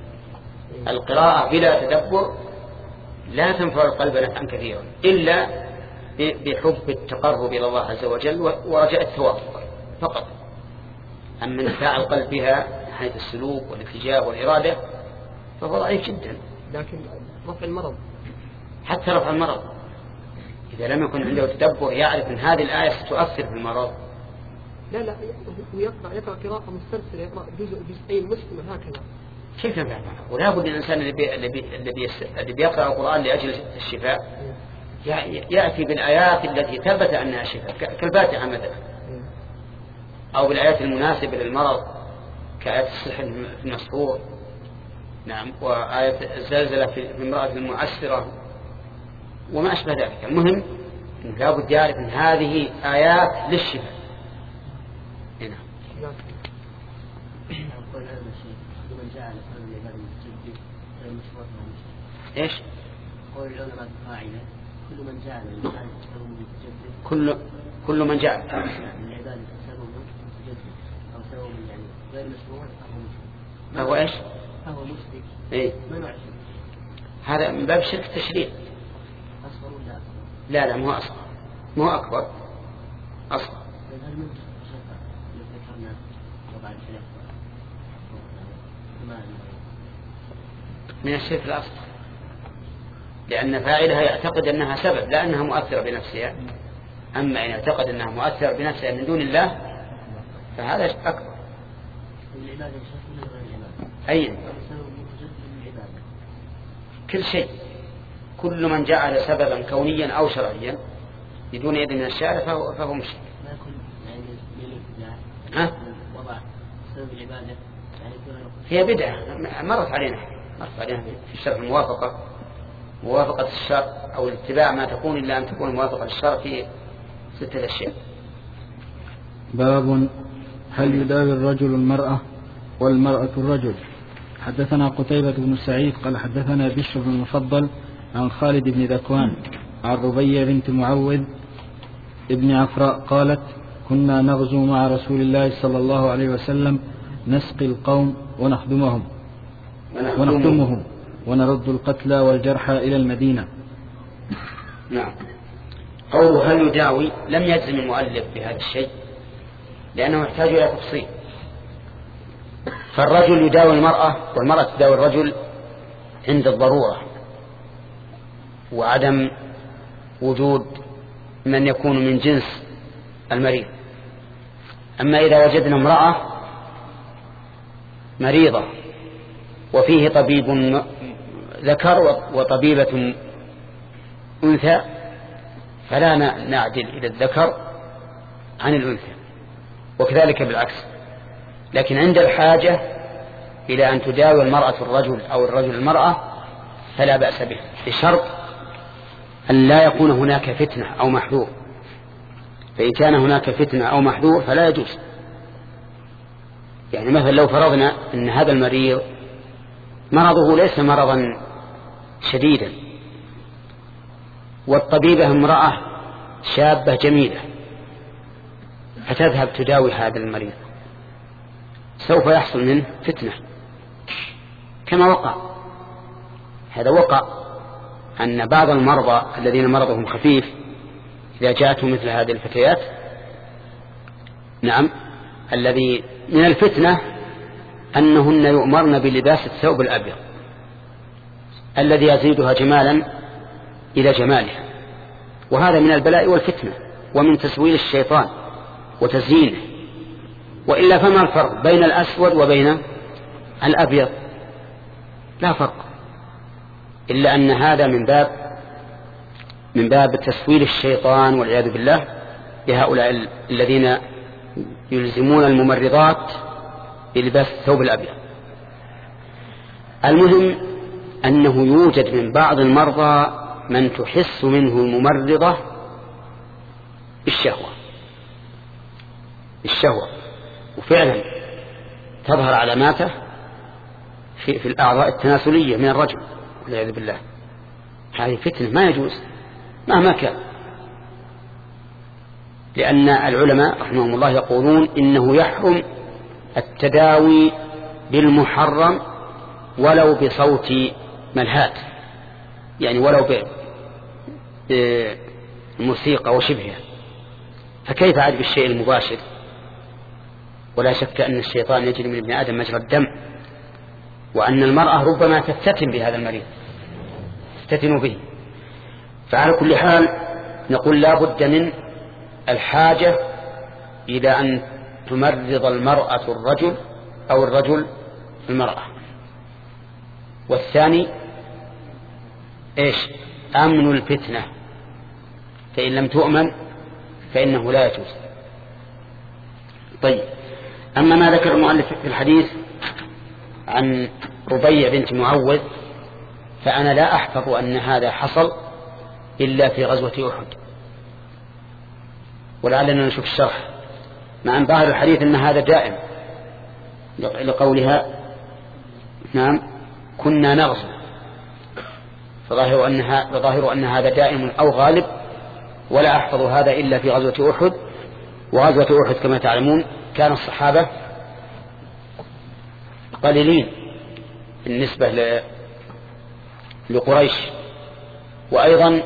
القراءة بلا تدبر لا تنفع القلب نفعا كثيرا إلا بحب التقرب إلى الله عز وجل ورجاء الثواب فقط. أما نفع القلب بها حيث السلوك والاتجاه والإرادة فهو ضعيف جدا. لكن رفع المرض، حتى رفع المرض إذا لم يكن عنده تدبر يعرف أن هذه الآية ستؤثر في المرض. لا هو يقرأ قراءة مسترسلة، يقرأ جزئين مسلمة هكذا. كيف ينفع؟ ولا بد الإنسان اللي بيقرأ القرآن لأجل الشفاء يأتي بالآيات التي ثبت أنها شفاء كالفاتحة مثلا، أو بالآيات المناسبة للمرض كآية السحر في المسحور، نعم، وآية الزلزلة في امرأة المعسرة وما أشبه ذلك. المهم أنه لا بد يعرف أن هذه آيات للشفاء. هنا ايش؟ قول العلماء القاعدة كل من جعل العبادة سبب متجدد، كل من جعل العبادة سبب متجدد أو سبب يعني غير مشروع فهو مشرك. فهو ايش؟ فهو مشرك. ايه ما نوع الشرك؟ هذا من باب شرك التشريع. أصغر ولا أكبر؟ لا مو أصغر، مو أكبر، أصغر. هل من الشرك اللي ذكرنا وبعد ثلاث من الشرك الأصغر، لأن فاعلها يعتقد أنها سبب لا أنها مؤثرة بنفسها. أما إن يعتقد أنها مؤثرة بنفسها من دون الله فهذا أكبر. أي كل شيء، كل من جعل سببا كونيا أو شرعيا بدون يد من الشارع فهو مشرك. وضع سبب العبادة هي بدعة مرت علينا في الشرع موافقة الشرع أو الاتباع ما تكون إلا أن تكون موافقة للشرع في 6 أشياء. باب هل يداوي الرجل المرأة والمرأة الرجل؟ حدثنا قتيبة بن سعيد قال حدثنا بشر بن المفضل عن خالد بن ذكوان عن ربيع بنت معوذ ابن عفراء قالت كنا نغزو مع رسول الله صلى الله عليه وسلم نسقي القوم ونخدمهم ونرد القتلى والجرحى إلى المدينة. نعم. قوله هل يداوي لم يجزم المؤلف بهذا الشيء لأنه يحتاج إلى تفصيل. فالرجل يداوي المرأة والمرأة تداوي الرجل عند الضرورة وعدم وجود من يكون من جنس المريض. أما إذا وجدنا امرأة مريضة وفيه طبيب ذكر وطبيبة أنثى فلا نعدل إلى الذكر عن الأنثى، وكذلك بالعكس. لكن عند الحاجة إلى أن تداوي المرأة الرجل أو الرجل المرأة فلا بأس به، بشرط أن لا يكون هناك فتنة أو محذور. فإن كان هناك فتنة أو محذور فلا يجوز. يعني مثلا لو فرضنا أن هذا المريض مرضه ليس مرضا شديدا والطبيبة امرأة شابة جميلة فتذهب تداوي هذا المريض، سوف يحصل منه فتنة كما وقع. هذا وقع أن بعض المرضى الذين مرضهم خفيف إذا جاءتهم مثل هذه الفتيات، نعم، الذي من الفتنة أنهن يؤمرن بلباس الثوب الأبيض الذي يزيدها جمالا إلى جمالها، وهذا من البلاء والفتنة ومن تسويل الشيطان وتزيينه. وإلا فما الفرق بين الأسود وبين الأبيض؟ لا فرق، إلا أن هذا من باب تسويل الشيطان والعياذ بالله لهؤلاء الذين يلزمون الممرضات بلباس الثوب الأبيض. المهم أنه يوجد من بعض المرضى من تحس منه الممرضة بالشهوة، وفعلا تظهر علاماته في الأعضاء التناسلية من الرجل والعياذ بالله. هذه فتنة ما يجوز مهما كان، لأن العلماء رحمهم الله يقولون إنه يحرم التداوي بالمحرم ولو بصوت ملهات، يعني ولو بموسيقى وشبهها، فكيف عاد بالشيء المباشر؟ ولا شك أن الشيطان يجري من ابن آدم مجرى الدم، وأن المرأة ربما تفتتن بهذا المريض، تفتتن به. فعلى كل حال نقول لا بد من الحاجة إلى أن تمرض المرأة الرجل أو الرجل المرأة. والثاني إيش؟ أمن الفتنة، فإن لم تؤمن فإنه لا يجوز. طيب، أما ما ذكر المؤلف في الحديث عن ربيع بنت معوذ فأنا لا أحفظ أن هذا حصل إلا في غزوة أحد، ولعلنا نشوف الشرح، مع أن ظاهر الحديث أن هذا دائم لقولها نعم كنا نغزو، فظاهر أن هذا دائم أو غالب، ولا أحفظ هذا إلا في غزوة أحد. وغزوة أحد كما تعلمون كان الصحابة قليلين بالنسبة لقريش، وأيضا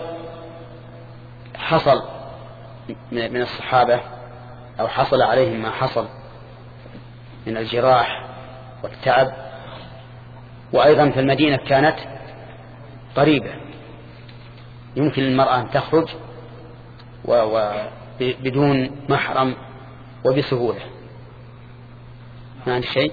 حصل من الصحابة أو حصل عليهم ما حصل من الجراح والتعب، وأيضا في المدينة كانت قريبة، يمكن للمرأة أن تخرج بدون محرم وبسهولة. ما عندي شيء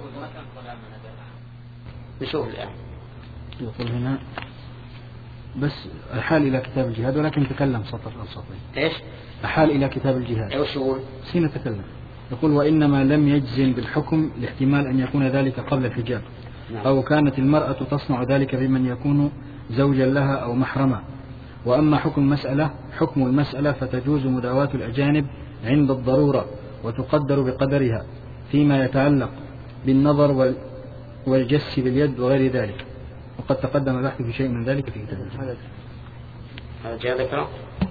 نشوف الآن. يقول هنا بس أحال إلى كتاب الجهاد، ولكن تكلم سطر أو سطرين. إيش؟ أحال إلى كتاب الجهاد. إيش يقول؟ سنتكلم. يقول وإنما لم يجزم بالحكم لاحتمال أن يكون ذلك قبل الحجاب، أو كانت المرأة تصنع ذلك بمن يكون زوجا لها أو محرما. وأما حكم المسألة فتجوز مداواة الأجانب عند الضرورة، وتقدر بقدرها فيما يتعلق بالنظر والجس باليد وغير ذلك، وقد تقدم البحث في شيء من ذلك في كتاب الجهاد. هذا جاء ذكره.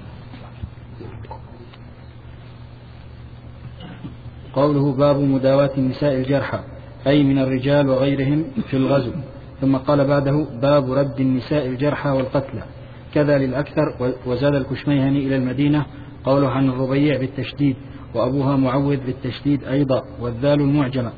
قوله باب مداواة النساء الجرحى، أي من الرجال وغيرهم في الغزو. ثم قال بعده باب رد النساء الجرحى والقتلى كذا للأكثر. وزاد الكشميهني إلى المدينة قوله عن الربيع بالتشديد، وأبوها معوذ بالتشديد أيضا، والذال المعجمة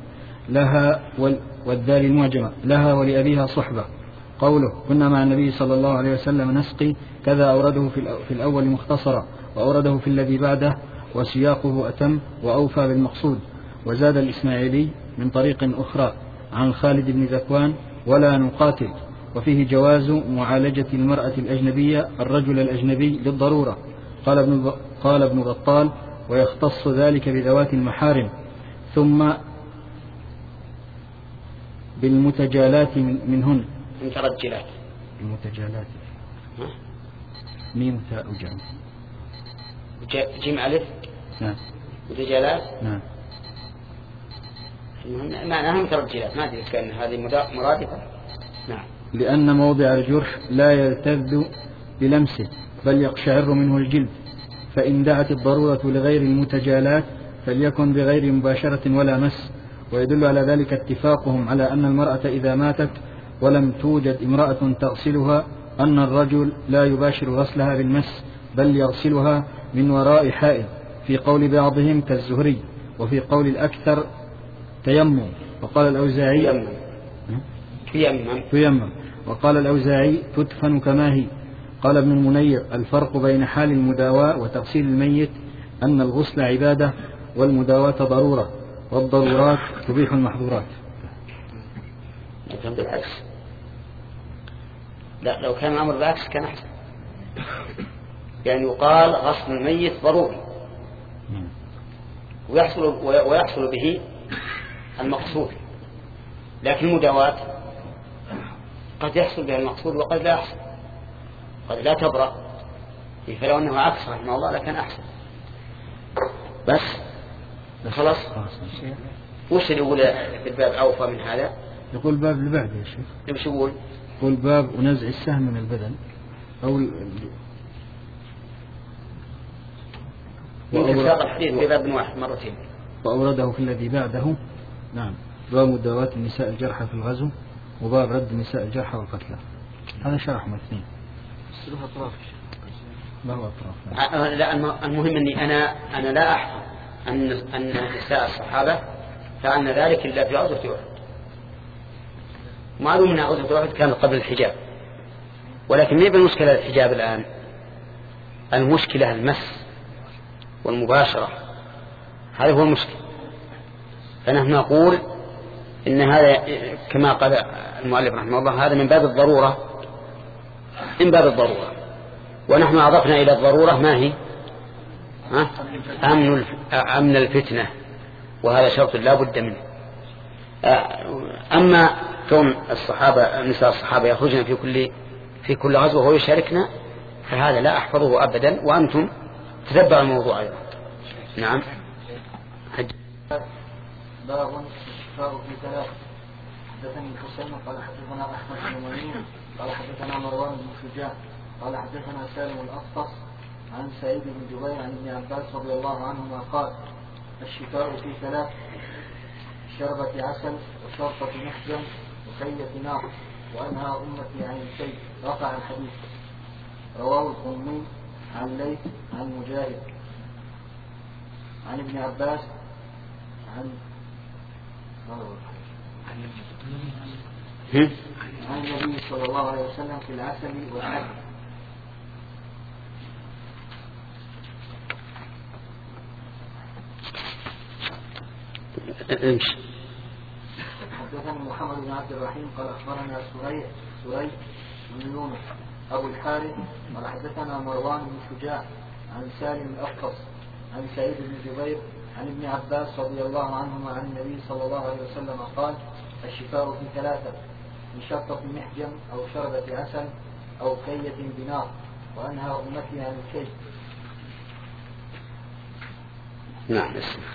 لها ولأبيها صحبة. قوله كنا مع النبي صلى الله عليه وسلم نسقي كذا أورده في الأول مختصرا، وأورده في الذي بعده وسياقه أتم وأوفى بالمقصود. وزاد الإسماعيلي من طريق أخرى عن خالد بن ذكوان ولا نقاتل، وفيه جواز معالجة المرأة الأجنبية الرجل الأجنبي للضرورة. قال ابن بطال ويختص ذلك بذوات المحارم، ثم بالمتجالات منهن. المتجالات ميم تاء جيم جيم ألف. نعم. متجالات. نعم. معناها مترجلات، ما أدري كان هذه مرادفة. نعم. لأن موضع الجرح لا يلتذ بلمسه بل يقشعر منه الجلد، فإن دعت الضرورة لغير المتجالات فليكن بغير مباشرة ولا مس. ويدل على ذلك اتفاقهم على أن المرأة إذا ماتت ولم توجد امرأة تغسلها أن الرجل لا يباشر غسلها بالمس بل يغسلها من وراء حائل، في قول بعضهم كالزهري، وفي قول الأكثر تيمم. وقال الأوزاعي تيمم. وقال الأوزاعي تدفن كما هي. قال ابن المنير الفرق بين حال المداواة وتغسيل الميت أن الغسل عبادة والمداواة ضرورة، والضرورات تبيح المحظورات. بالعكس، لا لو كان الأمر بالعكس كان أحسن، يعني يقال غسل الميت ضروري ويحصل به المقصود، لكن المداواة قد يحصل بها المقصود وقد لا يحصل، قد لا تبرأ، فلو أنه عكس رحمه الله لكن أحسن. بس خلاص. وش اللي يقول في الباب أوفى من هذا؟ يقول باب اللي بعده يا شيخ. وش يقول؟ يقول باب ونزع السهم من البدن أو ممكن ساق الحديث في باب واحد مرتين وأورده في الذي بعده. نعم، باب مداواة النساء الجرحى في الغزو، وباب رد النساء الجرحى والقتلى. هذا شرحهم الاثنين. ما هو أطراف؟ لا، المهم أني أنا لا أحفظ أن نساء الصحابة فعلنا ذلك إلا في غزوة أحد. معلوم أن غزوة أحد كانت قبل الحجاب، ولكن ما بالمشكلة الحجاب الآن، المشكلة المس والمباشرة، هذا هو المشكلة. فنحن نقول إن هذا كما قال المؤلف رحمه الله هذا من باب الضرورة، من باب الضرورة، ونحن أضفنا إلى الضرورة ما هي أمن الفتنة، وهذا شرط لا بد منه. أما كون الصحابة نساء الصحابة يخرجن في كل غزوة وهو يشاركنا فهذا لا أحفظه أبدا، وأنتم تتبعوا الموضوع أيضا. نعم. باب الشفاء في ثلاث. حدثني الحسين قال حدثنا أحمد بن منيع قال حدثنا مروان بن شجاع قال حدثنا سالم الأفطس عن سعيد بن جبير عن ابن عباس رضي الله عنهما قال الشفاء في ثلاث: شربة عسل وشرطة محجم وكية نار وأنهى أمتي عن الشيء. رفع الحديث. رواه القمي عن ليث عن مجاهد عن ابن عباس عن النبي صلى الله عليه وسلم في العسل والحجم. حدثنا محمد بن عبد الرحيم قال أخبرنا سريج بن يونس أبو الحارث قال حدثنا مروان بن شجاع عن سالم الأفطس عن سعيد بن جبير عن ابن عباس رضي الله عنهما عن النبي صلى الله عليه وسلم قال الشفاء في ثلاثة: من شرطة محجم أو شربة عسل أو كية بنار وأنهى أمتي عن الكي. نعم.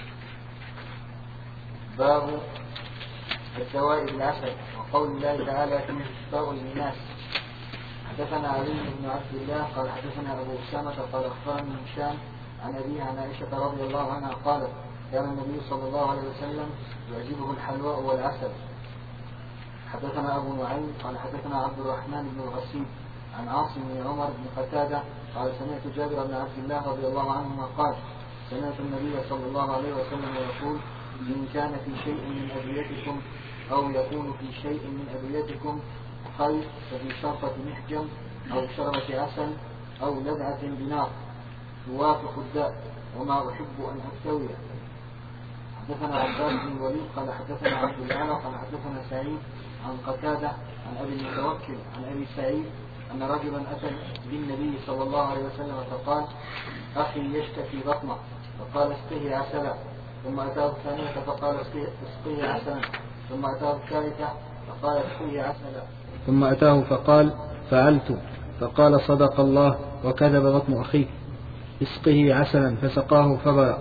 باب الدواء بالعسل وقول الله تعالى فيه شفاء للناس. حدثنا علي بن عبد الله قال حدثنا أبو أسامة قال أخبرني هشام عن أبيه عن عائشة رضي الله عنها قالت كان النبي صلى الله عليه وسلم يعجبه الحلواء والعسل. حدثنا أبو نعيم قال حدثنا عبد الرحمن بن الغسيل عن عاصم بن عمر بن قتادة قال سمعت جابر بن عبد الله رضي الله عنهما قال سمعت النبي صلى الله عليه وسلم يقول إن كان في شيء من أدويتكم أو يكون في شيء من أدويتكم خير ففي شرطة محجم أو شربة عسل أو لذعة بنار يوافق الداء وما أحب أن أستوي. حدثنا عباس بن الوليد قال حدثنا عبد الأعلى قال حدثنا سعيد عن قتادة عن أبي المتوكل عن أبي سعيد أن رجلا أتى بالنبي صلى الله عليه وسلم فقال أخي يشتكي بطنه فقال اسقه عسلا، ثم أتاه الثانية فقال اسقه عسلا، ثم أتاه الثالثة فقال اسقه عسلا، ثم أتاه فقال فعلت، فقال صدق الله وكذب بطن أخيك، اسقه عسلا، فسقاه فبرأ.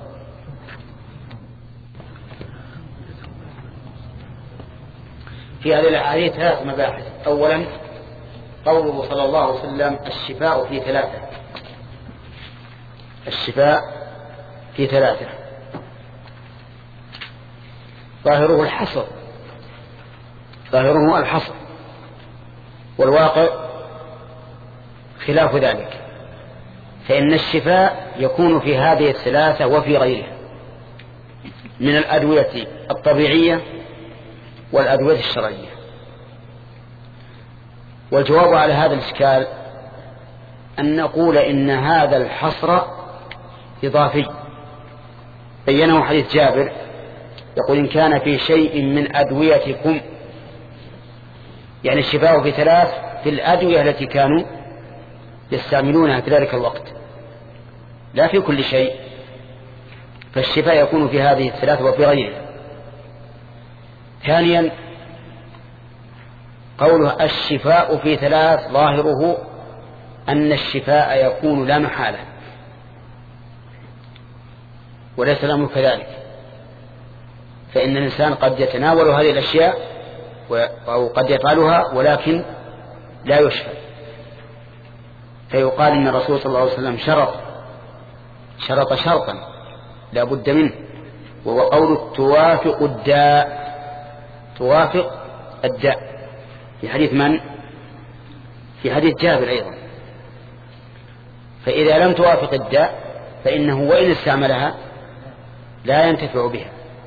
في هذه الأحاديث ثلاث مباحث. أولا قوله صلى الله عليه وسلم الشفاء في ثلاثة. الشفاء في ثلاثة ظاهره الحصر، ظاهره الحصر، والواقع خلاف ذلك، فإن الشفاء يكون في هذه الثلاثة وفي غيرها من الأدوية الطبيعية والأدوية الشرعية. والجواب على هذا الإشكال أن نقول إن هذا الحصر إضافي بينه حديث جابر يقول إن كان في شيء من أدويتكم، يعني الشفاء في ثلاث في الأدوية التي كانوا يستعملونها في ذلك الوقت لا في كل شيء، فالشفاء يكون في هذه الثلاث وفي غيرها. ثانيا قوله الشفاء في ثلاث ظاهره أن الشفاء يكون لا محالة، وليس الأمر كذلك، فإن الإنسان قد يتناول هذه الأشياء أو قد يفعلها ولكن لا يشفى، فيقال إن الرسول صلى الله عليه وسلم شرط شرطا لا بد منه، وهو قول توافق الداء في حديث من؟ في حديث جابر أيضا. فإذا لم توافق الداء فإنه وإن استعملها لا ينتفع بها.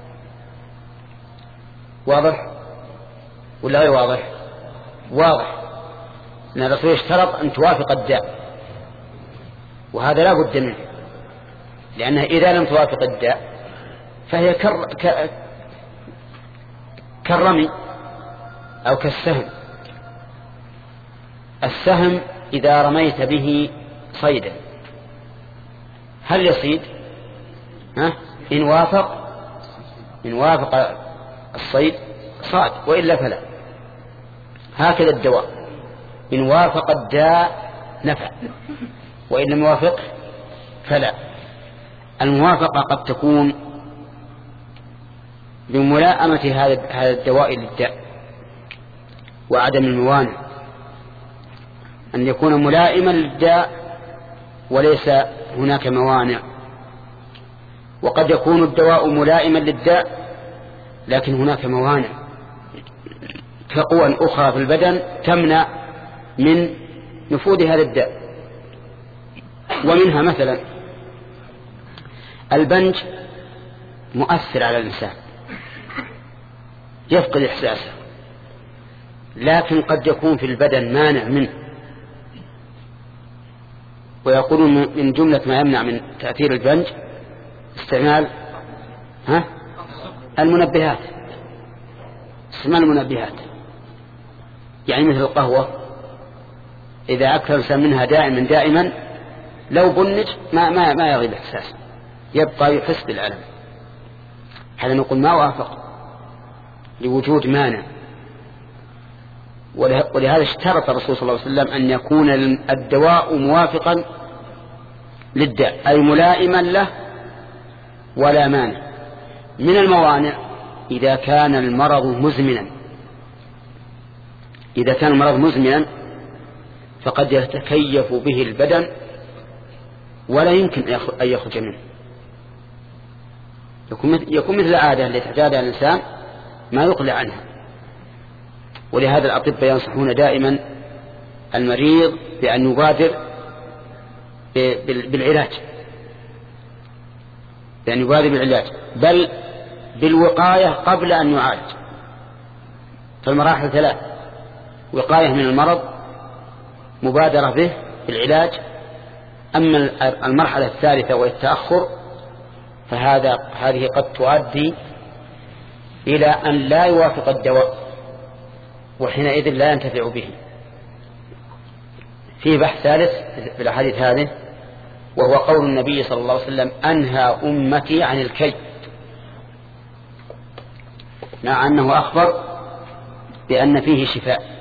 واضح ولا غير واضح؟ واضح، أن الرسول اشترط أن توافق الداء، وهذا لا بد منه، لأنها إذا لم توافق الداء فهي كالرمي أو كالسهم. السهم إذا رميت به صيدا هل يصيد؟ إن وافق الصيد صاد، وإلا فلا. هكذا الدواء إن وافق الداء نفع، وإن لم يوافق فلا. الموافقة قد تكون بملائمة هذا الدواء للداء وعدم الموانع، أن يكون ملائما للداء وليس هناك موانع. وقد يكون الدواء ملائما للداء لكن هناك موانع كقوى أخرى في البدن تمنع من نفوذ هذا الداء. ومنها مثلا البنج مؤثر على الإنسان يفقد إحساسه، لكن قد يكون في البدن مانع منه. ويقولون من جملة ما يمنع من تأثير البنج استعمال المنبهات، استعمال المنبهات، يعني مثل القهوة إذا أكثر الإنسان منها دائما لو بنج ما يغيب إحساس، يبقى يحس بالألم. هذا نقول ما وافق لوجود مانع. ولهذا اشترط الرسول صلى الله عليه وسلم أن يكون الدواء موافقا للداء، أي ملائما له ولا مانع. من الموانع إذا كان المرض مزمنا فقد يتكيف به البدن ولا يمكن أن يخرج منه، يكون مثل العادة التي تعتادها الإنسان ما يقلع عنها. ولهذا الأطباء ينصحون دائما المريض بأن يبادر بالعلاج، بل بالوقاية قبل أن يعالج. فالمراحل ثلاث: وقاية من المرض، مبادرة به بالعلاج. أما المرحلة الثالثة والتأخر هذه قد تؤدي إلى أن لا يوافق الدواء، وحينئذ لا ينتفع به. في بحث ثالث في الحديث هذه، وهو قول النبي صلى الله عليه وسلم: أنهى أمتي عن الكي، مع أنه أخبر بأن فيه شفاء.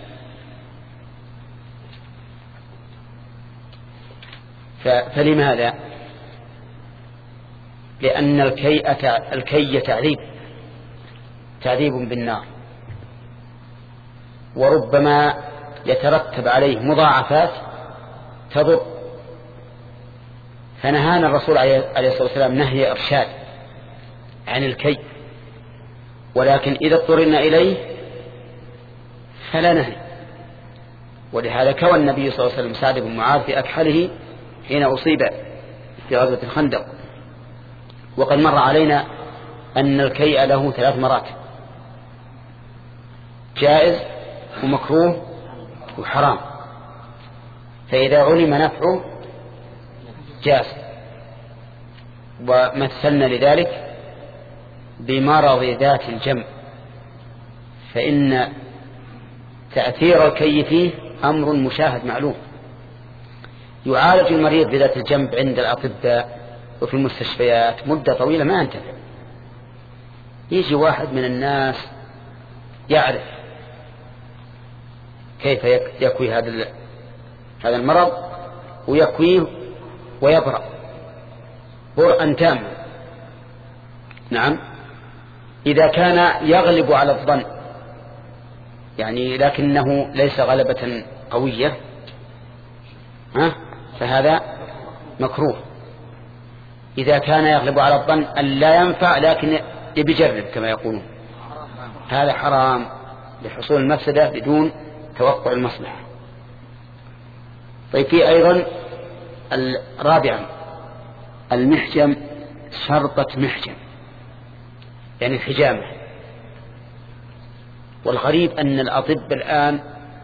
فلماذا؟ لأن الكي تعذيب بالنار، وربما يترتب عليه مضاعفات تضر. فنهانا الرسول عليه الصلاة والسلام نهي إرشاد عن الكي، ولكن إذا اضطررنا إليه فلا نهي. ولهذا كوى النبي صلى الله عليه وسلم سعد بن معاذ في أكحله حين أصيب في غزوة الخندق. وقد مر علينا أن الكيء له 3 مراتب: جائز ومكروه وحرام. فإذا علم نفعه جاز. ومثلنا لذلك بمرض ذات الجنب، فإن تأثير الكي فيه أمر مشاهد معلوم. يعالج المريض بذات الجنب عند الأطباء وفي المستشفيات مدة طويلة ما ينتفع. يجي واحد من الناس يعرف كيف يكوي هذا المرض ويكويه ويبرأ برءا تاما. نعم، إذا كان يغلب على الظن يعني لكنه ليس غلبة قوية فهذا مكروه. إذا كان يغلب على الظن أن لا ينفع لكن يجرب كما يقولون هذا حرام لحصول المفسدة بدون توقع المصلحة. طيب، في أيضا رابعا المحجم، شرطة محجم يعني الحجامة. والغريب أن الأطباء الآن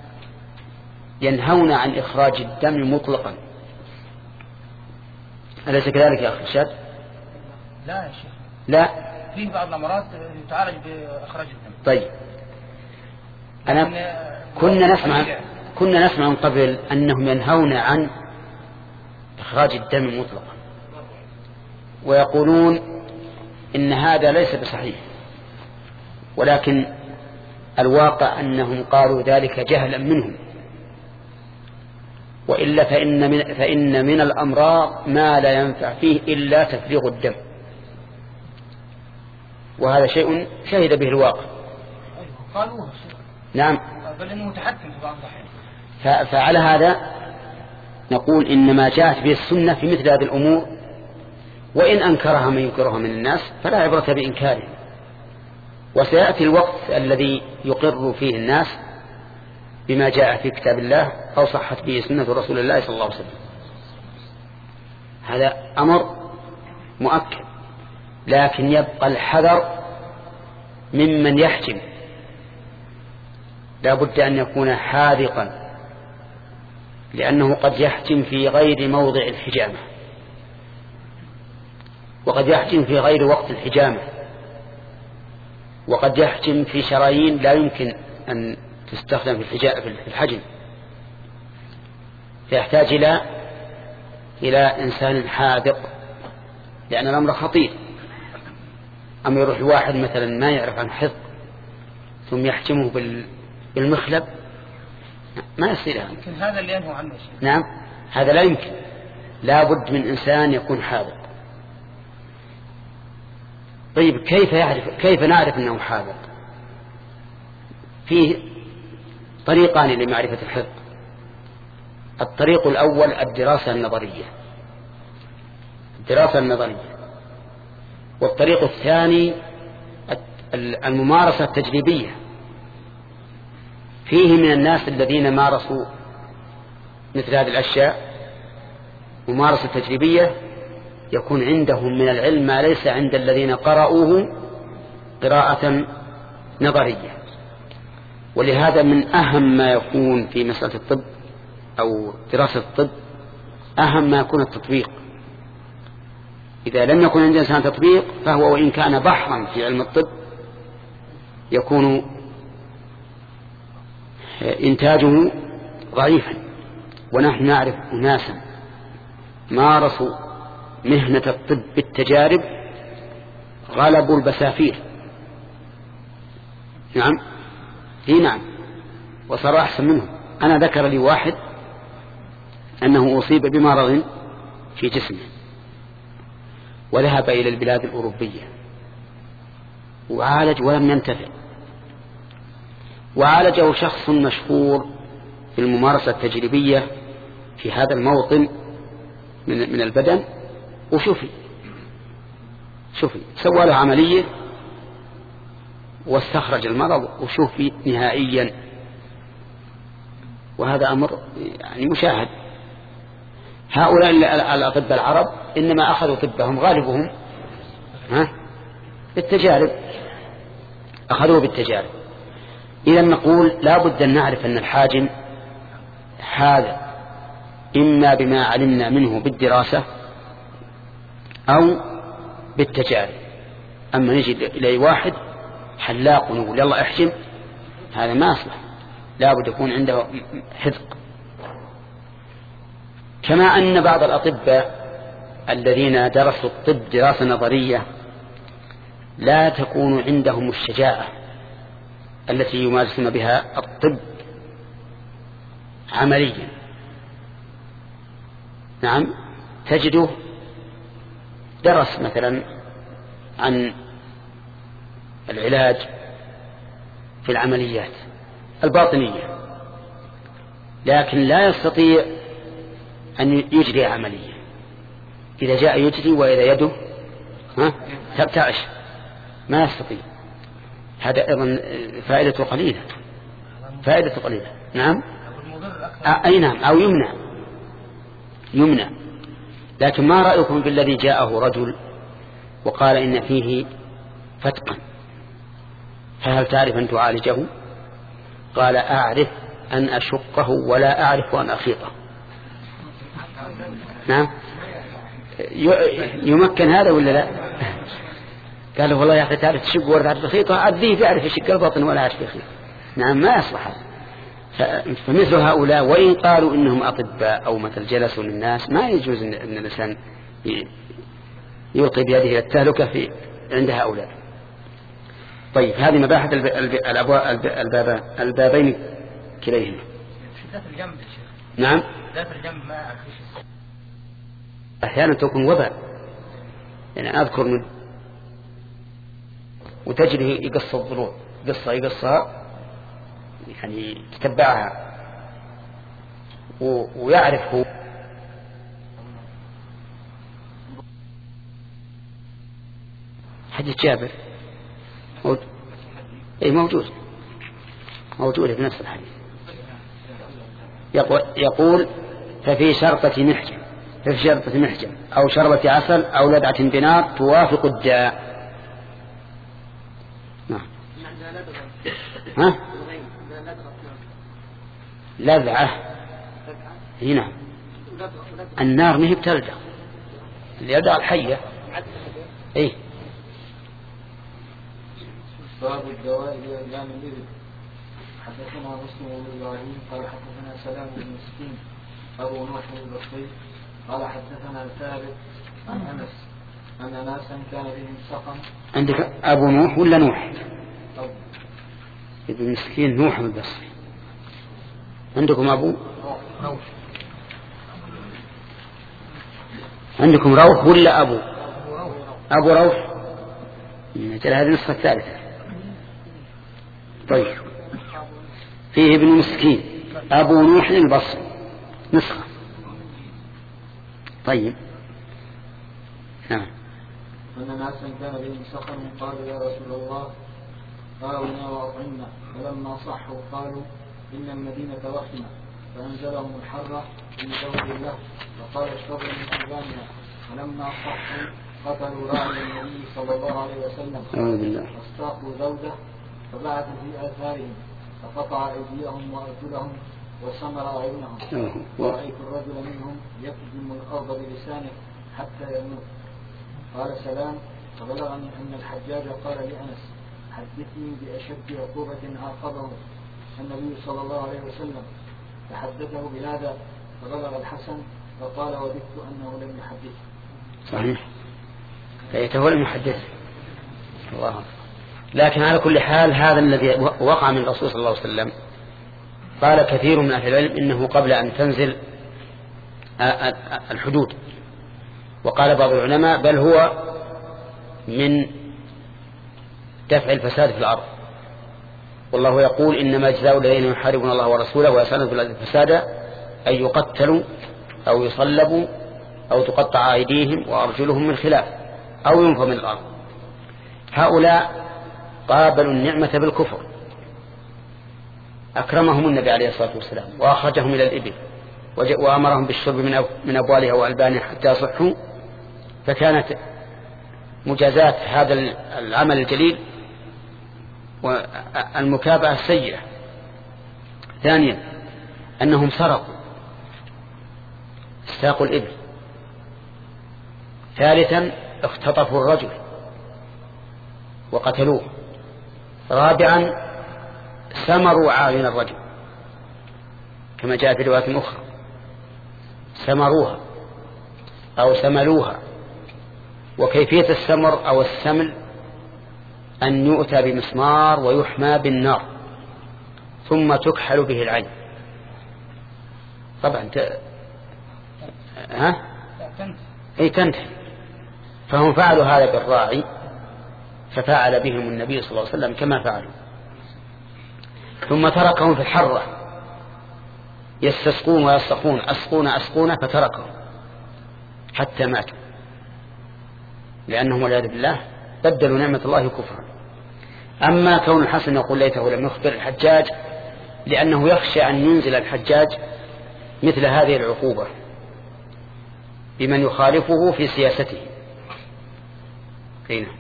ينهون عن إخراج الدم مطلقا. أليس كذلك يا أخي الشاد؟ لا يا شيخ، لا، فيه بعض الأمراض تعالج بإخراج الدم. طيب، كنا نسمع من قبل أنهم ينهون عن إخراج الدم مطلقا، ويقولون إن هذا ليس بصحيح، ولكن الواقع أنهم قالوا ذلك جهلا منهم، وإلا فإن من الأمراض ما لا ينفع فيه إلا تفريغ الدم، وهذا شيء شهد به الواقع. قالوها. نعم، بل إنه متحكم في بعض الأحيان. فعلى هذا نقول إن ما جاءت به السنة في مثل هذه الأمور، وإن أنكرها من ينكرها من الناس فلا عبرة بإنكاره. وسيأتي الوقت الذي يقر فيه الناس بما جاء في كتاب الله أو صحت به سنة رسول الله صلى الله عليه وسلم. هذا أمر مؤكد، لكن يبقى الحذر ممن يحجم. لا بد أن يكون حاذقا، لأنه قد يحجم في غير موضع الحجامة، وقد يحجم في غير وقت الحجامة، وقد يحجم في شرايين لا يمكن أن تستخدم في الحجم، فيحتاج إلى إنسان حاذق، لأن الأمر خطير. أما يروح واحد مثلا ما يعرف عن حفظ ثم يحجمه بالمخلب ما يصير هذا. يمكن هذا اللي ينهو عنه شيء. نعم، هذا لا يمكن، لا بد من إنسان يكون حاذق. طيب، كيف نعرف أنه حاذق؟ فيه طريقان لمعرفة الحفظ. الطريق الأول الدراسة النظرية، والطريق الثاني الممارسة التجريبية. فيه من الناس الذين مارسوا مثل هذه الأشياء ممارسة تجريبية، يكون عندهم من العلم ما ليس عند الذين قرأوه قراءة نظرية. ولهذا من أهم ما يكون في مسألة الطب أو دراسة الطب أهم ما يكون التطبيق. إذا لم يكن عند إنسان تطبيق فهو وإن كان بحرا في علم الطب يكون إنتاجه ضعيفا. ونحن نعرف أناسا مارسوا مهنة الطب بالتجارب غلبوا البسافير. نعم، نعم، وصار أحسن منهم. أنا ذكر لي واحد أنه أصيب بمرض في جسمه وذهب إلى البلاد الأوروبية وعالج ولم ينتفع، وعالجه شخص مشهور في الممارسة التجريبية في هذا الموطن من البدن، وشوفي سوى له عملية واستخرج المرض، وشوفي نهائيا. وهذا أمر يعني مشاهد. هؤلاء الأطباء العرب إنما أخذوا طبهم غالبهم بالتجارب، أخذوه بالتجارب. إذا نقول لا بد أن نعرف أن الحاجم هذا إما بما علمنا منه بالدراسة أو بالتجارب. أما نجد إلى واحد حلاق ونقول يلا احجم، هذا ما أصلح، لا بد يكون عنده حذق. كما أن بعض الأطباء الذين درسوا الطب دراسة نظرية لا تكون عندهم الشجاعة التي يمارسون بها الطب عمليا. نعم، تجده درس مثلا عن العلاج في العمليات الباطنية، لكن لا يستطيع أن يجري عملية. إذا جاء يجري وإذا يده ترتعش ما يستطيع. هذا أيضا فائدته قليلة، فائدته قليلة. نعم، أي نعم، أو يمنع. لكن ما رأيكم بالذي جاءه رجل وقال إن فيه فتقا، فهل تعرف أن تعالجه؟ قال أعرف أن أشقه ولا أعرف أن أخيطه. نعم، يمكن هذا ولا لا؟ قال والله يا أخي تعرف تشق ولا تعرف تخيطه؟ عذيه تعرف يشق البطن ولا يعرف يخيط. نعم، ما يصلح. فمثل هؤلاء وإن قالوا إنهم أطباء أو مثل جلسوا للناس، ما يجوز أن الإنسان يلقي بيده التهلكة في عند هؤلاء. طيب، هذه مباحث البابين كليهما. ذات الجنب يا شيخ. نعم، ذات الجنب ما أخشى. أحيانا تكون وباء. يعني أذكر من وتجري يقص الضلوع يقصها يعني تتبعها ويعرف هو حديث جابر موجود في نفس الحديث. يقول ففي شرطة محجم أو شربة عسل أو لدعة بنار توافق الداء. نعم، لذعة هنا النار ما هي بتلدغ، اللي يدعى الحية. ايه، باب الدواء لإعلام الإبل. حدثنا مسلم بن إبراهيم قال حدثنا سلام بن مسكين أبو نوح البصري قال حدثنا ثابت عن أنس أن ناسا كان بهم سقم. عندك أبو نوح ولا نوح؟ ابن مسكين نوح البصري. عندكم أبو روح؟ عندكم روح ولا أبو روح؟ مثل هذه النسخة الثالثة. طيب، فيه ابن مسكين أبو نوح البصري نسخة. طيب، نعم. أن ناسا كان بهم سقم قالوا يا رسول الله آونا وأطعمنا، فلما صحوا قالوا إن المدينة وخمة، فأنزلهم الحرة في زوج الله وقال اشربوا من ألبانها. فلما صحوا قتلوا راعي النبي صلى الله عليه وسلم واستاقوا زوجه فبعث في آثارهم فقطع أيديهم وأرجلهم وسمر أعينهم. ورأيت الرجل منهم يقدم الأرض بلسانه حتى يموت. قال سلام فبلغني أن الحجاج قال لأنس حدثني بأشد عقوبة عاقبه النبي صلى الله عليه وسلم، فحدثه بهذا فبلغ الحسن فقال وددت أنه لم يحدث. صحيح، فيته لم يحدث. الله. لكن على كل حال هذا الذي وقع من الرسول صلى الله عليه وسلم قال كثير من أهل العلم إنه قبل أن تنزل الحدود، وقال بعض العلماء بل هو من دفع الفساد في الأرض. والله يقول إنما جزاء الذين يحاربون الله ورسوله ويسعون في الأرض فسادا أن يقتلوا أو يصلبوا أو تقطع أيديهم وأرجلهم من خلاف أو ينفوا من الأرض. هؤلاء قابلوا النعمة بالكفر أكرمهم النبي عليه الصلاة والسلام وأخرجهم إلى الإبل وأمرهم بالشرب من أبوالها وألبانها حتى يصحوا، فكانت مجازات هذا العمل الجليل والمكافأة السيئة. ثانيا أنهم سرقوا استاقوا الإبل. ثالثا اختطفوا الرجل وقتلوه. رابعا سمروا عين الرجل كما جاء في رواية أخرى، سمروها أو سملوها. وكيفية السمر أو السمل أن يؤتى بمسمار ويحمى بالنار ثم تكحل به العين. طبعا تنتهي. فهم فعلوا هذا بالراعي ففعل بهم النبي صلى الله عليه وسلم كما فعلوا. ثم تركهم في الحرة يستسقون ويصرخون أسقون فتركهم حتى ماتوا، لأنهم والعياذ بالله بدلوا نعمة الله كفرا. أما كون الحسن يقول ليته لم يخبر الحجاج لأنه يخشى أن ينزل الحجاج مثل هذه العقوبة بمن يخالفه في سياسته. هنا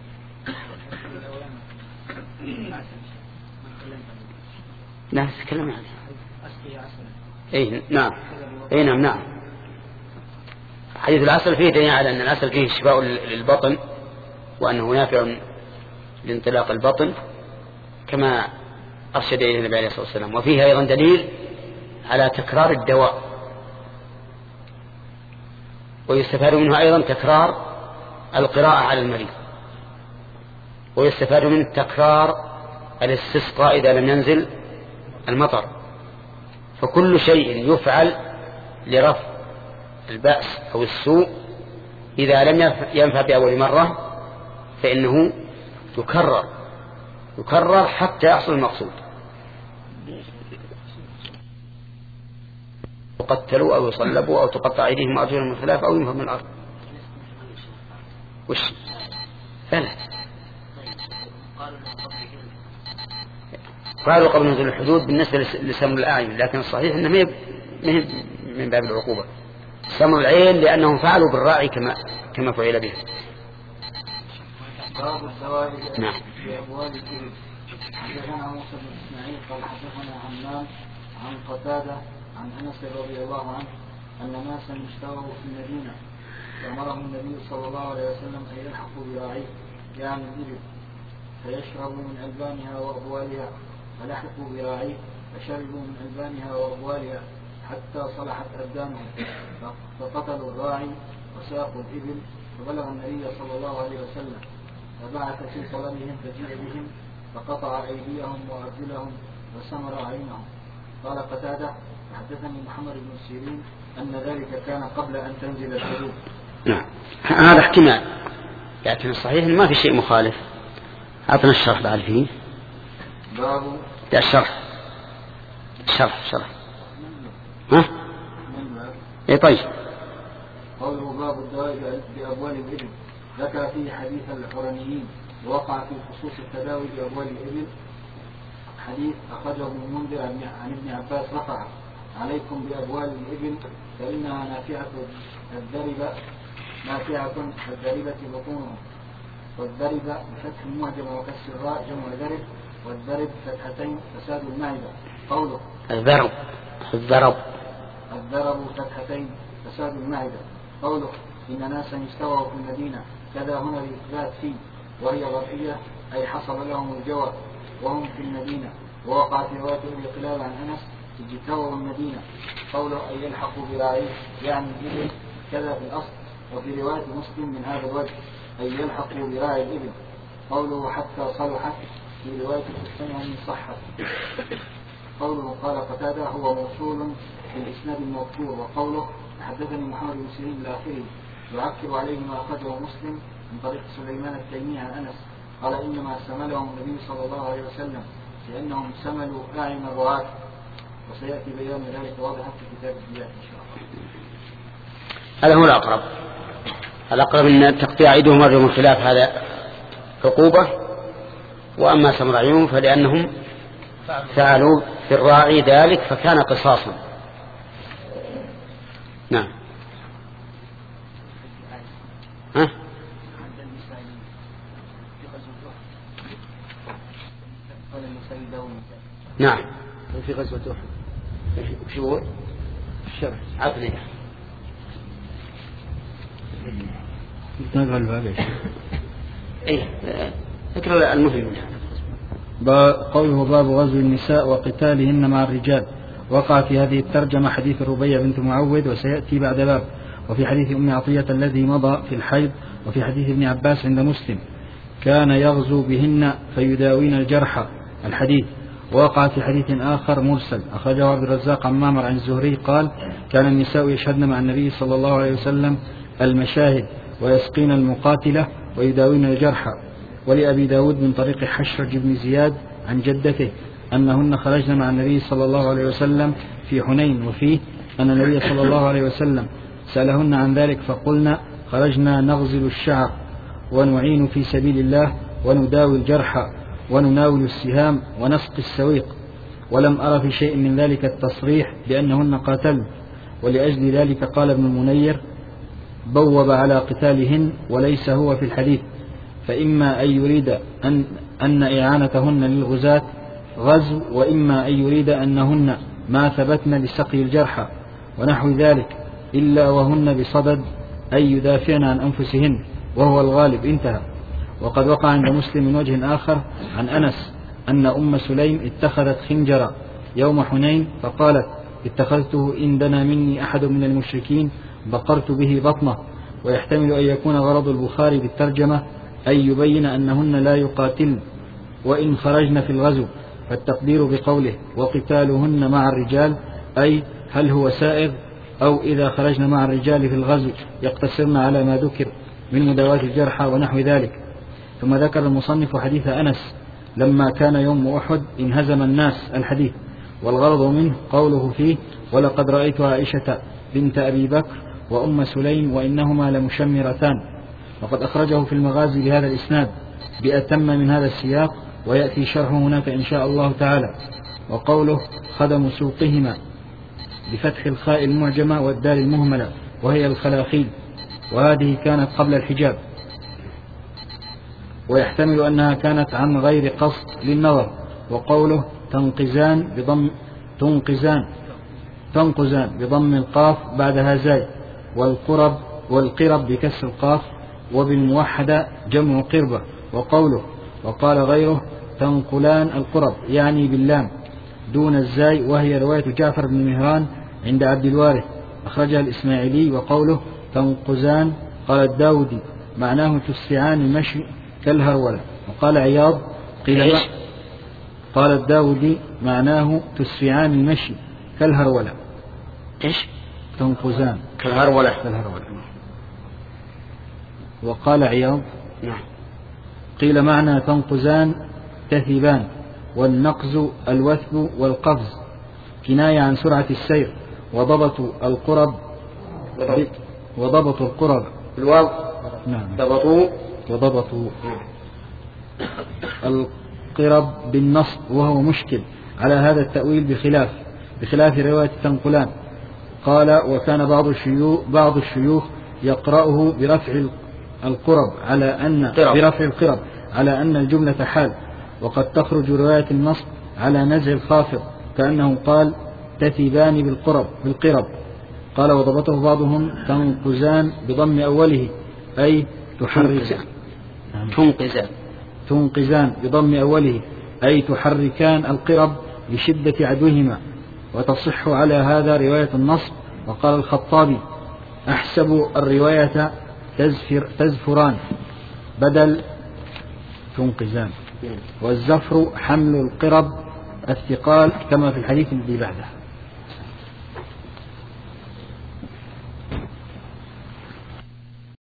لا تتكلم عنه. نعم. حديث العسل فيه دليل على أن العسل فيه شفاء للبطن وأنه نافع لانطلاق البطن كما أرشد إليه النبي عليه الصلاة والسلام. وفيه أيضا دليل على تكرار الدواء، ويستفاد منه أيضا تكرار القراءة على المريض، ويستفاد منه تكرار الاستسقاء إذا لم ينزل المطر. فكل شيء يفعل لرفع البأس أو السوء إذا لم ينفع بأول مرة فإنه يكرر حتى يحصل المقصود. يقتلوا أو يصلبوا أو تقطع أيديهم وأرجلهم من خلاف أو ينفوا من الأرض. وش ثلاث قالوا قبل نزول الحدود بالنسبة لسمر الأعين، لكن الصحيح أنه من باب العقوبة سمر العين لأنهم فعلوا بالراعي كما فعل به. باب الزواج نعم. في أبواب الإبل. حدثنا موسى بن إسماعيل قال حدثنا عمام عن قتادة عن أنس رضي الله عنه أن ناسا اشتروا في المدينة فأمرهم النبي صلى الله عليه وسلم أن يلحقوا براعيه يعني الإبل فيشربوا من ألبانها وأبوالها، فلحقوا براعيه فشربوا من ألبانها وأبوالها حتى صلحت أبدانهم، فقتلوا الراعي وساقوا الإبل، فبلغ النبي صلى الله عليه وسلم فبعث في طلبهم فجيء بهم فقطع أيديهم وأرجلهم وسمر عينهم. قال قتادة حدثني محمد بن سيرين أن ذلك كان قبل أن تنزل الحدود. نعم هذا احتمال، لكن الصحيح ما في شيء مخالف. أعطنا الشرح بعد فيه. باب الشرح ها؟ اي طيب. قوله باب الدواء بأبوال الإبل ذكر فيه حديث الحرنيين ووقع في خصوص التداوي بأبوال الإبل حديث أخرجه ابن المنذر عن ابن عباس رفعه: عليكم بأبوال الإبل فإنها نافعة الذربة بطونهم. والذربة بفتح المعجم وكسر الراء جمع ذرب، والذرب فتحتين فساد المعدة. قوله الذرب فتحتين فساد المعدة. قوله إن ناسا استووا في المدينة كذا هنا الإثبات فيه، وهي ظرفية أي حصل لهم الجوى وهم في المدينة. ووقع في رواية ابن قلاب عن أنس اجتووا المدينة. قوله أن يلحقوا براعيه يعني الإبل كذا في الأصل. وفي رواية مسلم من هذا الوجه أن يلحقوا براعي الإبل. قوله حتى صلحت في رواية الثانية من صحة. قوله قال قتادة هو موصول في الإسناد المذكور. وقوله حدثني محمد بن سيرين الآخري يعكر عليه ما أخرجه مسلم من طريق سليمان التيمي عن أنس قال إنما سملهم النبي صلى الله عليه وسلم لأنهم سملوا أعين الرعاة، وسيأتي بيان ذلك واضحا في كتاب الديات إن شاء الله. هذا هو الأقرب أن تقطيع أيديهم ورجلهم خلاف هذا عقوبة. وأما سمر عيونهم فلأنهم فعلوا في الراعي ذلك فكان قصاصا. نعم. ها؟ نعم. في غزوة أحد شو الشرح عقلي نقرأ الباب ايه اقرأ المهم. قوله باب غزو النساء وقتالهن مع الرجال. وقع في هذه الترجمة حديث الربيع بنت معوذ وسيأتي بعد باب، وفي حديث أم عطية الذي مضى في الحيض، وفي حديث ابن عباس عند مسلم كان يغزو بهن فيداوين الجرحى الحديث. ووقع في حديث آخر مرسل أخرجه عبد الرزاق عن معمر عن الزهري قال كان النساء يشهدن مع النبي صلى الله عليه وسلم المشاهد ويسقين المقاتلة ويداوين الجرحى. ولأبي داود من طريق حشرج بن زياد عن جدته أنهن خرجن مع النبي صلى الله عليه وسلم في حنين، وفيه أن النبي صلى الله عليه وسلم سألهن عن ذلك فقلنا خرجنا نغزل الشعر ونعين في سبيل الله ونداوي الجرحى ونناول السهام ونسقي السويق، ولم أرى في شيء من ذلك التصريح بأنهن قاتلن. ولأجل ذلك قال ابن المنير بوب على قتالهن وليس هو في الحديث، فإما أن يريد أن إعانتهن للغزاة غزو، وإما أن يريد أنهن ما ثبتن لسقي الجرحى ونحو ذلك، إلا وهن بصدد أن يدافعن عن أنفسهن وهو الغالب. انتهى. وقد وقع عند مسلم من وجه آخر عن أنس أن أم سليم اتخذت خنجرا يوم حنين فقالت اتخذته إن دنا مني أحد من المشركين بقرت به بطنه. ويحتمل أن يكون غرض البخاري بالترجمة أن يبين أنهن لا يقاتلن وإن خرجن في الغزو، فالتقدير بقوله وقتالهن مع الرجال أي هل هو سائغ أو إذا خرجن مع الرجال في الغزو يقتصرن على ما ذكر من مداواة الجرحى ونحو ذلك. ثم ذكر المصنف حديث أنس لما كان يوم أحد انهزم الناس الحديث، والغرض منه قوله فيه ولقد رأيت عائشة بنت أبي بكر وأم سليم وإنهما لمشمرتان. وقد أخرجه في المغازي بهذا الإسناد بأتم من هذا السياق، ويأتي شرحه هناك إن شاء الله تعالى. وقوله خدم سوقهما بفتح الخاء المعجمة والدال المهملة وهي الخلاخيل، وهذه كانت قبل الحجاب، ويحتمل أنها كانت عن غير قصد للنظر. وقوله تنقزان بضم القاف بعدها زاي، والقرب بكسر القاف، وبالموحدة جمع قربة. وقوله وقال غيره تنقلان القرب يعني باللام دون الزاي، وهي رواية جعفر بن مهران عند عبد الوارث أخرجها الإسماعيلي. وقوله تنقزان قال الداودي معناه تسرعان المشي كالهرولة. وقال عياض قال الداودي معناه تسرعان المشي كالهرولة. إيش؟ تنقزان كالهرولة. وقال عياض نعم قيل معنى تنقزان تثبان، والنقز الوثب والقفز كناية عن سرعة السير. وضبط القرب الواو نعم وضبطوا القرب بالنصب وهو مشكل على هذا التأويل بخلاف رواية تنقلان. قال وكان بعض الشيوخ يقرأه برفع القرب على أن الجملة حال، وقد تخرج رواية النصب على نزع الخافض كأنه قال تثبان بالقرب. قال وضبطه بعضهم تنقزان بضم أوله أي تنقزان بضم أوله أي تحركان القرب لشدة عدوهما، وتصح على هذا رواية النصب. وقال الخطابي أحسب الرواية تزفران بدل تنقزان، والزفر حمل القرب الثقال كما في الحديث الذي بعده.